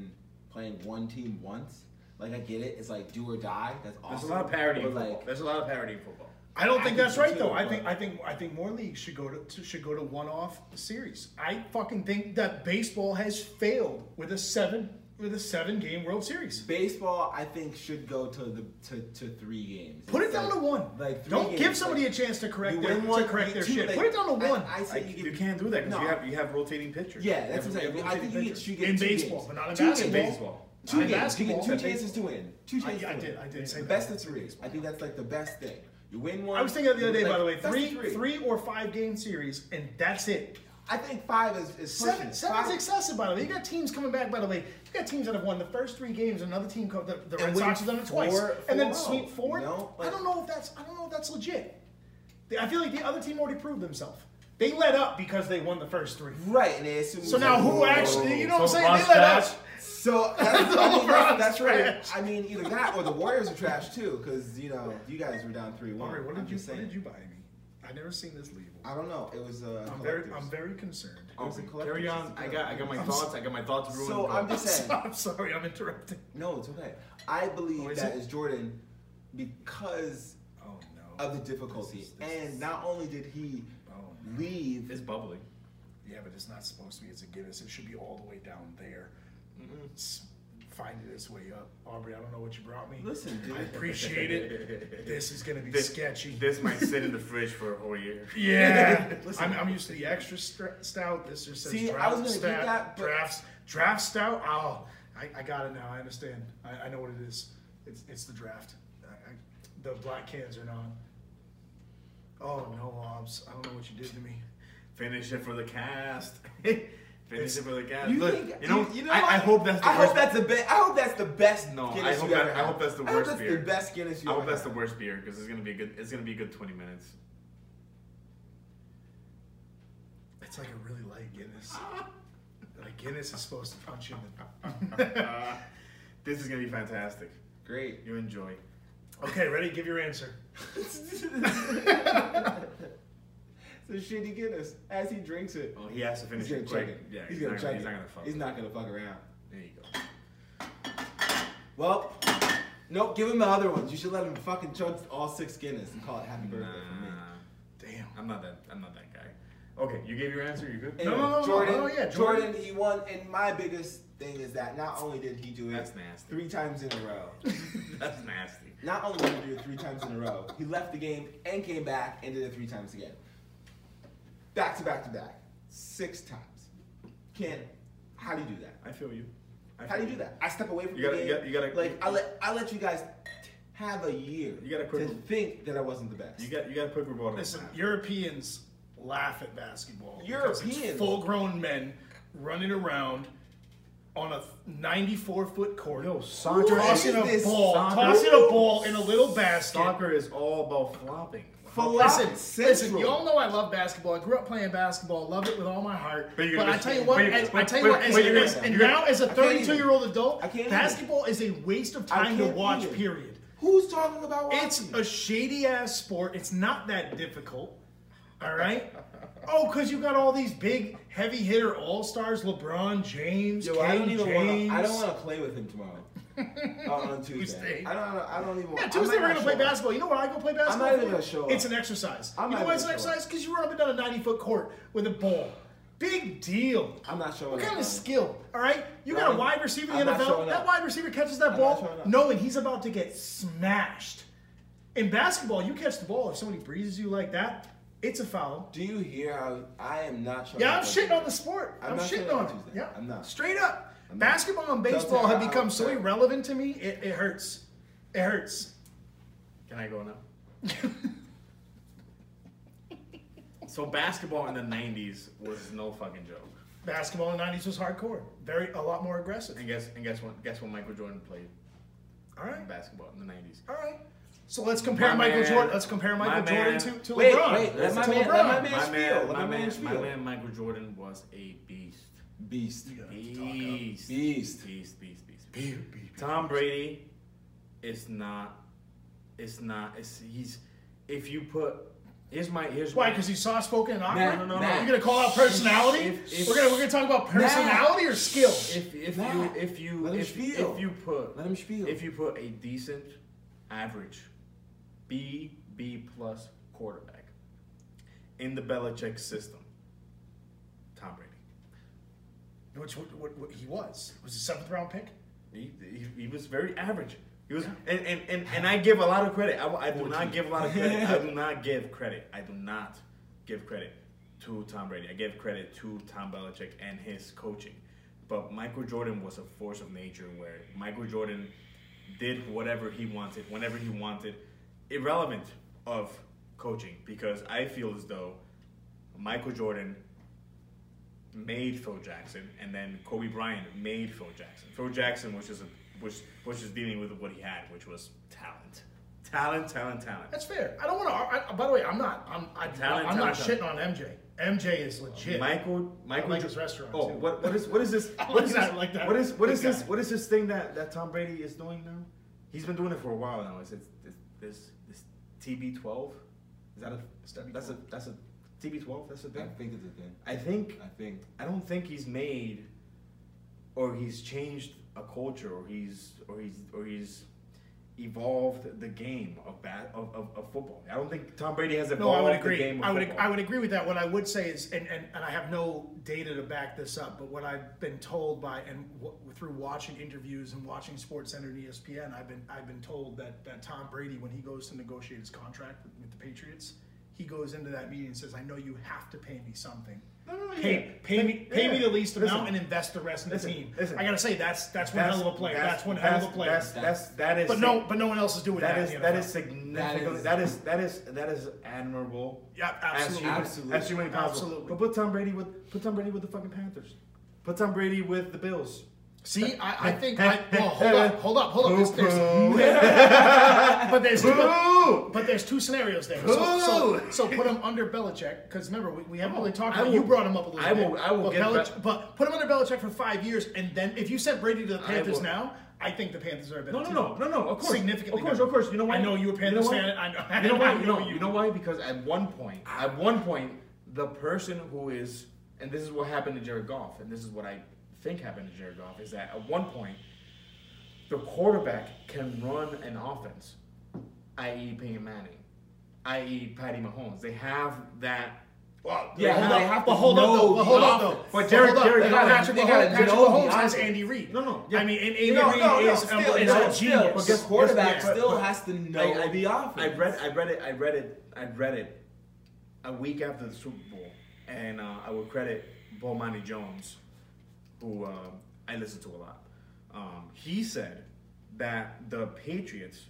playing one team once. Like I get it, it's like do or die. That's awesome.
There's a lot of parity in
But,
football.
like,
There's a lot of parity in football.
I don't
I
think
think
that's
so
right
too,
though. I
but-
think I think I think more leagues should go to, to should go to one-off series. I fucking think that baseball has failed with a seven with a seven-game World Series.
baseball, I think, should go to the to, to three games.
Put it
It's
down
like-
to one.
Like three
Don't
games.
give somebody
like,
a chance to correct
you
their
win one,
to correct
you
their
two,
shit.
like,
Put it down to
I-
one.
I, say
Like,
you,
you
get,
can't do that because
No.
you have you have rotating pitchers.
Yeah, that's
You
what I'm
have
saying. I think you
rotating
get, you
pitchers.
get
In
two
baseball,
games.
but not in
two
basketball.
Games.
Baseball.
Two
Not in
games. You get two
basketball.
chances to win. Two
I,
chances
I
to
did.
win.
I did say
The
that.
best of three. I think that's like the best thing. You win one.
I was thinking the other day,
like,
by the way,
best of
three, three or five game series, and that's it.
I think five is, is
Seven,
pushing it.
seven's
Five-
excessive, by the way. You got teams coming back, by the way. You got teams that have won the first three games, another team, co- the, the Red
And win
Sox have done it twice,
four-
and then
four
sweep
oh,
four.
you know?
I
Like-
don't know if that's I don't know if that's legit. They- I feel like the other team already proved themselves. They let up because they won the first three.
Right, and they assume.
So now who actually? You know what
So
I'm saying?
LeBron's
They let
trash?
up.
So that's, I mean,
LeBron's
that's, that's right.
trash.
I mean, either that or the Warriors are trash too, because you know you guys were down three one.
Aubrey, what
I'm
did you
just
what
saying.
did you buy me? I never seen this label.
I don't know. It was uh,
I'm very
collectors.
I'm very concerned.
It was a
Okay,
collector's
carry on.
just
I
deal.
got I got my
I'm
thoughts. I got my thoughts ruined.
So I'm just saying.
I'm sorry, I'm interrupting.
No, it's okay. I believe
Oh, is
that
it?
is Jordan because
Oh no.
of the difficulty,
This is- this
and
is-
not only did he
Oh no.
leave.
It's bubbly.
Yeah, but it's not supposed to be. It's a Guinness. It should be all the way down there. It's finding its way up. Aubrey, I don't know what you brought me.
Listen, dude.
I appreciate it. This is gonna be
This
sketchy.
This might sit in the fridge for a whole year.
Yeah,
Listen.
I'm, I'm used to the extra stra- stout. This just says
See, I
draft
was gonna
stout.
get that, but-
drafts, draft stout. Oh, I, I got it now. I understand. I, I know what it is. It's it's the draft. I, I, the black cans are not. Oh no, Obs. I don't know what you did to me.
Finish it for the cast. Finish it for the cast.
You
Look,
think,
you know,
you know
I,
what?
I hope that's the
I
worst.
hope that's the best. I hope that's the best.
No, I
Guinness
hope
you
that-
ever
I
had.
hope that's the
I hope
worst
that's
beer.
the best Guinness you
I
ever
hope that's
had.
the worst beer because it's gonna be a good. It's gonna be a good twenty minutes.
It's like a really light Guinness. Like Guinness is supposed to punch you in the.
This is gonna be fantastic.
Great.
You enjoy.
Okay, ready? Give your answer.
It's a shitty Guinness as he drinks it.
Well, he has to finish
He's gonna
it
chug
quick.
it.
Yeah,
he's,
he's,
gonna
not,
chug
he's
it.
not gonna fuck.
He's not gonna fuck around.
There you go.
Well, nope. Give him the other ones. You should let him fucking chug all six Guinness and call it happy birthday for me.
Nah,
Damn.
I'm not that. I'm not that guy. Okay, you gave your answer. You good?
Anyway,
no, no, no,
Jordan,
no, yeah,
Jordan,
Jordan.
he won, and my biggest thing is that not only did he do it
That's nasty.
three times in a row,
That's nasty.
not only did he do it three times in a row, he left the game and came back and did it three times again. Back to back to back. Six times. Can't, how do you do that?
I feel you. I
How do
feel
you do that? I step away from
You
the
gotta-
game.
you gotta- you gotta-
like, I let, I let you guys have a year
You gotta quit-
to think that I wasn't the best.
You got. You got a quick rebuttal.
Listen,
on that.
Europeans laugh at basketball. because it's
Europeans?
full-grown men running around on a ninety-four foot court.
Yo, soccer
tossing
is
a
this
ball,
soccer?
tossing a ball in a little basket.
Soccer is all about flopping.
Flop
Listen, listen,
Central.
you all know I love basketball. I grew up playing basketball, love it with all my heart.
But
But,
you're gonna
I
miss-
tell you
but
what,
you-
as, I
but-
tell you
but-
what, as,
but you're
as-
gonna-
and
you're-
now as a
I can't even-
thirty-two year old adult,
I can't
basketball is a waste of
I
time to
can't
watch.
either.
Period.
Who's talking about watching?
It's a shady ass sport. It's not that difficult. All right. Oh, because you got all these big heavy hitter all stars, LeBron James,
Yo,
King
I don't even
James.
want. I don't want to play with him tomorrow. uh, on Tuesday.
Tuesday.
I don't. I don't even.
Yeah,
I
Tuesday
might
we're
not
gonna play
show up.
basketball. You know where I go play basketball?
not even
for?
gonna show up.
It's an exercise.
I'm
you
not
know why it's an
even gonna show up.
exercise? Because you run up and down a ninety foot court with a ball. Big deal.
I'm not showing
What
up.
kind of
man.
skill? All right, you got a
Ryan,
wide receiver in
I'm
the
not
N F L.
showing
That
up.
wide receiver catches that
I'm not
ball,
showing up.
knowing he's about to get smashed. In basketball, you catch the ball. If somebody breezes you like that, it's a foul.
Do you hear how I am not showing
Yeah,
up
I'm
on
shitting
Tuesday.
on the sport.
I'm
I'm,
not
shitting
showing up
on
on
it.
Tuesday.
Yeah,
I'm not.
Straight up.
I'm not.
Basketball and
Tell
baseball
Tara
have
I'll-
become so
Tara.
irrelevant to me. It, it hurts. It hurts.
Can I go now? So basketball in the nineties was no fucking joke.
Basketball in the nineties was hardcore. Very, a lot more aggressive.
And guess and guess what? Guess what Michael Jordan played
All right.
basketball in the nineties.
All right. So let's compare
My
Michael
man-
Jordan. Let's compare
my
Michael Jordan
man-
to, to
Wait,
LeBron.
wait, let my
to
man-
LeBron.
let my man-
My
spiel,
man,
let
my
my man
man, my
spiel.
man, Michael Jordan was a beast.
Beast.
You gotta talk up.
Beast.
Beast.
Beast. Beast. Beast.
Be- be- be-
Tom Brady is not. It's not. It's he's. If you put Here's my here's
Why?
my,
Because he's soft spoken and awkward.
Matt,
no, no, no.
Matt.
You're gonna call out personality?
If- if-
we're gonna we're gonna talk about personality or skill.
If if
Matt,
you if you
let him
if,
spiel.
if you put
Let him spiel.
if you put a decent, average, B B plus quarterback in the Belichick system, Tom Brady.
Which what, what, what he was was a seventh round pick.
He, he, he was very average. He was, and, and, and, and I give a lot of credit. I, I do not give a lot of credit. I do not give credit. I do not give credit to Tom Brady. I give credit to Tom Belichick and his coaching. But Michael Jordan was a force of nature where Michael Jordan did whatever he wanted, whenever he wanted, irrelevant of coaching. Because I feel as though Michael Jordan made Phil Jackson, and then Kobe Bryant made Phil Jackson. Phil Jackson was just a, was was just dealing with what he had, which was talent, talent, talent, talent.
That's fair. I don't want to. By the way, I'm not. I'm. I,
Talent,
I'm not
talent,
shitting on M J. M J is legit.
Michael, Michael,
I like
Jo-
his restaurant,
Oh,
too.
what what is what is this?
I
What
like
is
that,
this?
I like that.
What is what is
Good
this?
guy.
What is this thing that, that Tom Brady is doing now? He's been doing it for a while now. Is it this this, this T B twelve? Is that a that's a that's a T B twelve? That's a
I
thing.
think it's a thing.
I think
I think.
I don't think he's made or he's changed a culture or he's or he's or he's evolved the game of bat of, of, of football. I don't think Tom Brady has
No,
evolved
I would
the
agree.
game of
I would
football.
I would agree with that. What I would say is, and, and, and I have no data to back this up, but what I've been told by and w- through watching interviews and watching SportsCenter and E S P N, I've been I've been told that, that Tom Brady, when he goes to negotiate his contract with, with the Patriots, he goes into that meeting and says, "I know you have to pay me something.
No, no,
Pay,
yeah.
pay me, pay
Yeah.
me the least
Listen.
amount and invest the rest in the
Listen,
team."
listen.
I gotta say that's that's one hell of a player. That's, one hell of a player.
That's, that's, that is
but no, but no one else is doing that.
that is
in the
that
N
is
F L.
significant.
That
That
is-
is that is that is admirable.
Yeah,
As
absolutely.
human-
Absolutely.
as humanly possible.
Absolutely.
But put Tom Brady with put Tom Brady with the fucking Panthers. Put Tom Brady with the Bills.
See, I, I think. I, well, hold up, hold up, hold up. There's, there's, but there's two,
Boo!
but there's two scenarios there. So, so, so put him under Belichick, because remember we, we haven't really talked
I
about.
will-
You brought him up a little
I
bit.
will- I will
but,
get
Belich-
Be-
but put him under Belichick for five years, and then if you sent Brady to the
I
Panthers
will-
now, I think the Panthers are a better
No, no,
team.
no, no, no. Of course,
Significantly
Of course,
better.
of course. You know why?
I know you were a Panthers
you know
fan. I know.
You know why?
I
You
know
know,
you.
you know why? Because at one point, at one point, the person who is, and this is what happened to Jared Goff, and this is what I think happened to Jared Goff, is that at one point, the quarterback can run an offense, that is. Peyton Manning, that is. Patty Mahomes. They have that.
Well,
Yeah,
hold
they
up,
have
but
to
hold up
know
though. But hold
the
up though.
offense.
But
But
Jared-
hold up.
Jared
They
Goff-
Patrick
they
Mahomes,
gotta
Patrick
know the
Mahomes has
offense.
Andy Reid.
No, no, yeah.
I mean, and Andy
No,
Reid
no, no,
is,
still,
is
no,
a
still,
genius.
But the quarterback
Yes, but-
still
but-
has to know
I- I-
the offense.
I read, I read it, I read it, I read it a week after the Super Bowl, and uh, I would credit Bomani Jones, who uh, I listen to a lot. Um, he said that the Patriots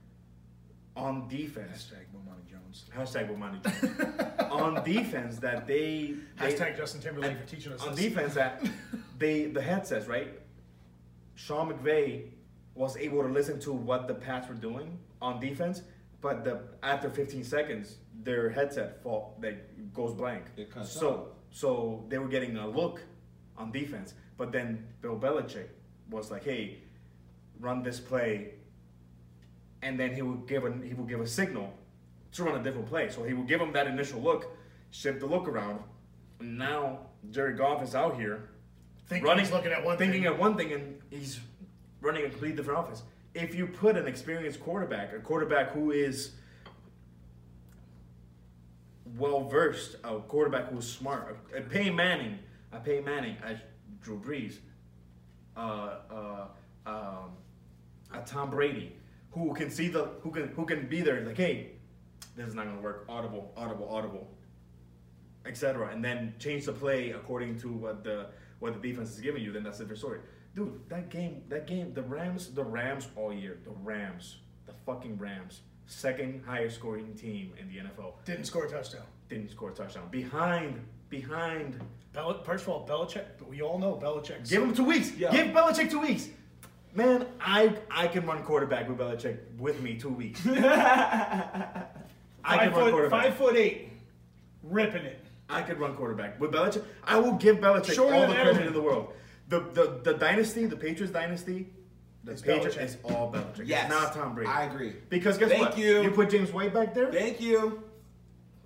on defense,
Hashtag Bomani Jones.
hashtag Bomani Jones, on defense that they, they
Hashtag Justin Timberlake
and
for teaching us
on
this.
defense that they the headsets, right? Sean McVay was able to listen to what the Pats were doing on defense, but the after fifteen seconds, their headset fall that goes blank.
It cuts
so
out.
so they were getting a look on defense, but then Bill Belichick was like, "Hey, run this play," and then he would give a he would give a signal to run a different play. So he would give him that initial look, shift the look around. And now Jared Goff is out here
Thinking
running,
he's looking at one
thinking
thing.
at one thing, and he's running a completely different offense. If you put an experienced quarterback, a quarterback who is well versed, a quarterback who's smart, a Peyton Manning, a Peyton Manning, a Drew Brees, uh, uh, um, a Tom Brady, who can see the who can who can be there like, hey, this is not gonna work. Audible, audible, audible, et cetera, and then change the play according to what the what the defense is giving you. Then that's a different story, dude. That game, that game, the Rams, the Rams all year, the Rams, the fucking Rams, second highest scoring team in the N F L,
Didn't score a touchdown.
didn't score a touchdown. Behind, behind.
Bel- First of all, Belichick, but we all know Belichick.
Give him two weeks.
Yeah.
Give Belichick two weeks. Man, I I can run quarterback with Belichick with me two weeks. I
Five
can run
foot,
quarterback.
five foot eight, ripping it.
I could run quarterback with Belichick. I will give Belichick
Shorter
all the
than
credit
Edelman.
in the world. The the the dynasty, the Patriots dynasty, the
It's
Patriots
Belichick.
is all Belichick.
Yes,
It's not Tom Brady.
I agree.
Because guess
Thank
what?
you.
You put James White back there.
Thank you.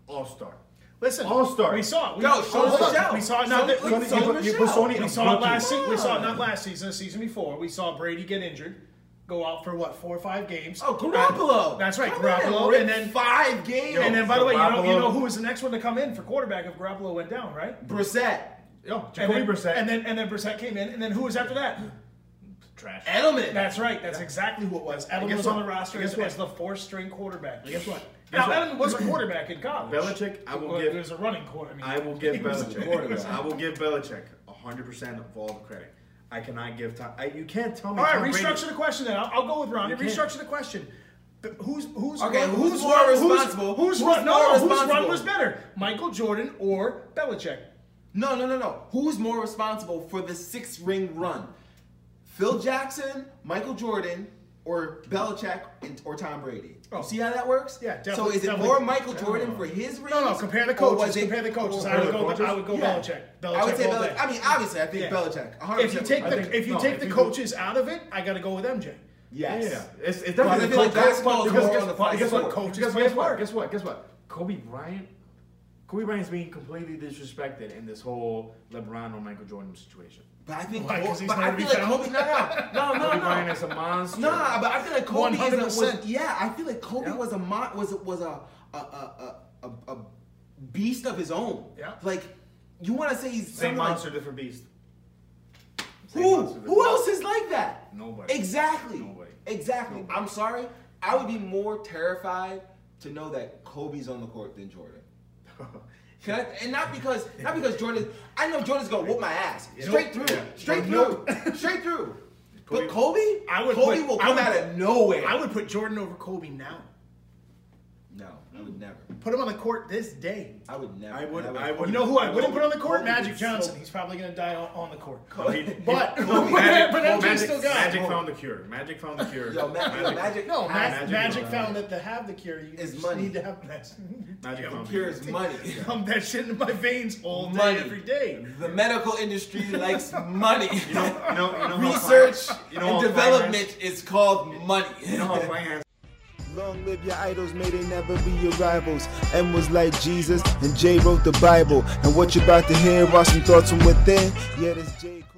all-star.
Listen,
All-star.
We saw it. We,
Go,
so
show us
hold
the
on.
show.
We saw it
Show-
not that,
show-
we,
show
we-
the
we-
show.
we saw it. We saw it
Rookie.
last season. We saw it
Come
not
on.
last season. The season before. We saw Brady get injured, go out for what four or five games.
Oh, Garoppolo.
That's right,
Come
Garoppolo,
on, Rick.
and then
five games.
and then by the way, you know, you
Garoppolo-
know who was the next one to come in for quarterback if Garoppolo went down, right?
Brissett,
Yo,
And
Jacoby
then,
Brissett.
and then and then Brissett came in, and then who was after that?
trash.
Edelman.
That's right. That's exactly who it was. Edelman
guess
was on
what?
the roster
Guess
as,
what?
as the fourth string quarterback.
Guess what?
Now
Guess what?
Edelman was a quarterback in college.
Belichick, I will
Well,
give-
He was a running quarterback. I,
I
mean,
will give
he was a
Belichick.
quarterback.
I will give Belichick one hundred percent of all the credit. I cannot give Tom. I, you can't tell me.
All right,
Tom Brady-
restructure the question then. I'll, I'll go with Ronnie.
You can't.
Restructure the question. But Who's who's
Okay,
run-
who's more
run-
responsible?
Who's, who's
Who's
run? No,
more
no, whose
responsible?
run was better, Michael Jordan or Belichick?
No, no, no, no. Who's more responsible for the six-ring run? Phil Jackson, Michael Jordan, or Belichick and, or Tom Brady?
Oh.
See how that works?
Yeah,
So
definitely-
is it
definitely.
more Michael Jordan for his rings?
No, no. Compare the
or was
coaches.
it-
Compare the coaches.
or-
I would go.
coaches?
I would go
Yeah.
Belichick. Belichick.
I would say
all
Belichick.
day.
I mean, obviously, I think
Yeah.
Belichick. one hundred
If you
percent.
take
I
the
think-
if you
no,
take
if
the
you-
coaches out of it, I got to go with M J.
Yes.
Yeah, it's, it's
But I
definitely
feel like
coach-
basketball is
because
more
guess,
on the
but guess
front
what?
court.
Coaches
Guess,
play
guess what?
hard.
Guess what? Guess what? Kobe Bryant. Kobe Bryant's being completely disrespected in this whole LeBron or Michael Jordan situation.
But I think,
Why, 'cause
Kobe,
he's
but I
nowhere to
feel
be
like
found?
Kobe. No, no, no,
Kobe
no,
Bryant
no.
is a monster.
Nah, but I feel like Kobe
one hundred
is a, was,
percent.
yeah. I feel like Kobe
Yeah.
was a mo- was a, was a a, a, a a a beast of his own.
Yeah.
Like you want to say he's
Same
something like-
monster, different beast. Same
Who?
monster,
Who
different
else is like that?
Nobody.
Exactly.
Nobody.
Exactly. I'm sorry. I would be more terrified to know that Kobe's on the court than Jordan. Can I, and not because not because Jordan. I know Jordan's gonna whoop my ass straight through,
Yeah.
straight
Nope.
through, straight through.
Kobe-
But Kobe,
I would
Kobe
put-
will
I
come
would
out
put-
of nowhere.
I would put Jordan over Kobe now.
No, I would never.
Put him on the court this day.
I would never.
I would-
never.
I would-
You know who I wouldn't put on the court?
Kobe
Magic
is so-
Johnson. He's probably going to die on, on the court.
He-
But,
he-
but,
Magic,
but M J
Magic,
still got
Magic
it.
found the cure. Magic found the cure.
Yo, Ma- yo, Magic.
No, Ma-
has-
Magic,
Magic
found that to have the cure, you
Is
just
money.
need to have that.
Magic found the
Cure
cure.
is money.
Pump that shit into my veins all day,
Money.
every day.
The medical industry likes money.
You know, you know, you know how
Research
finance- you know
and
how
development is called money.
Finance, you know how finance.
Long live your idols, may they never be your rivals. M was like Jesus, and J wrote the Bible. And what you're about to hear are some thoughts from within. Yeah, this J.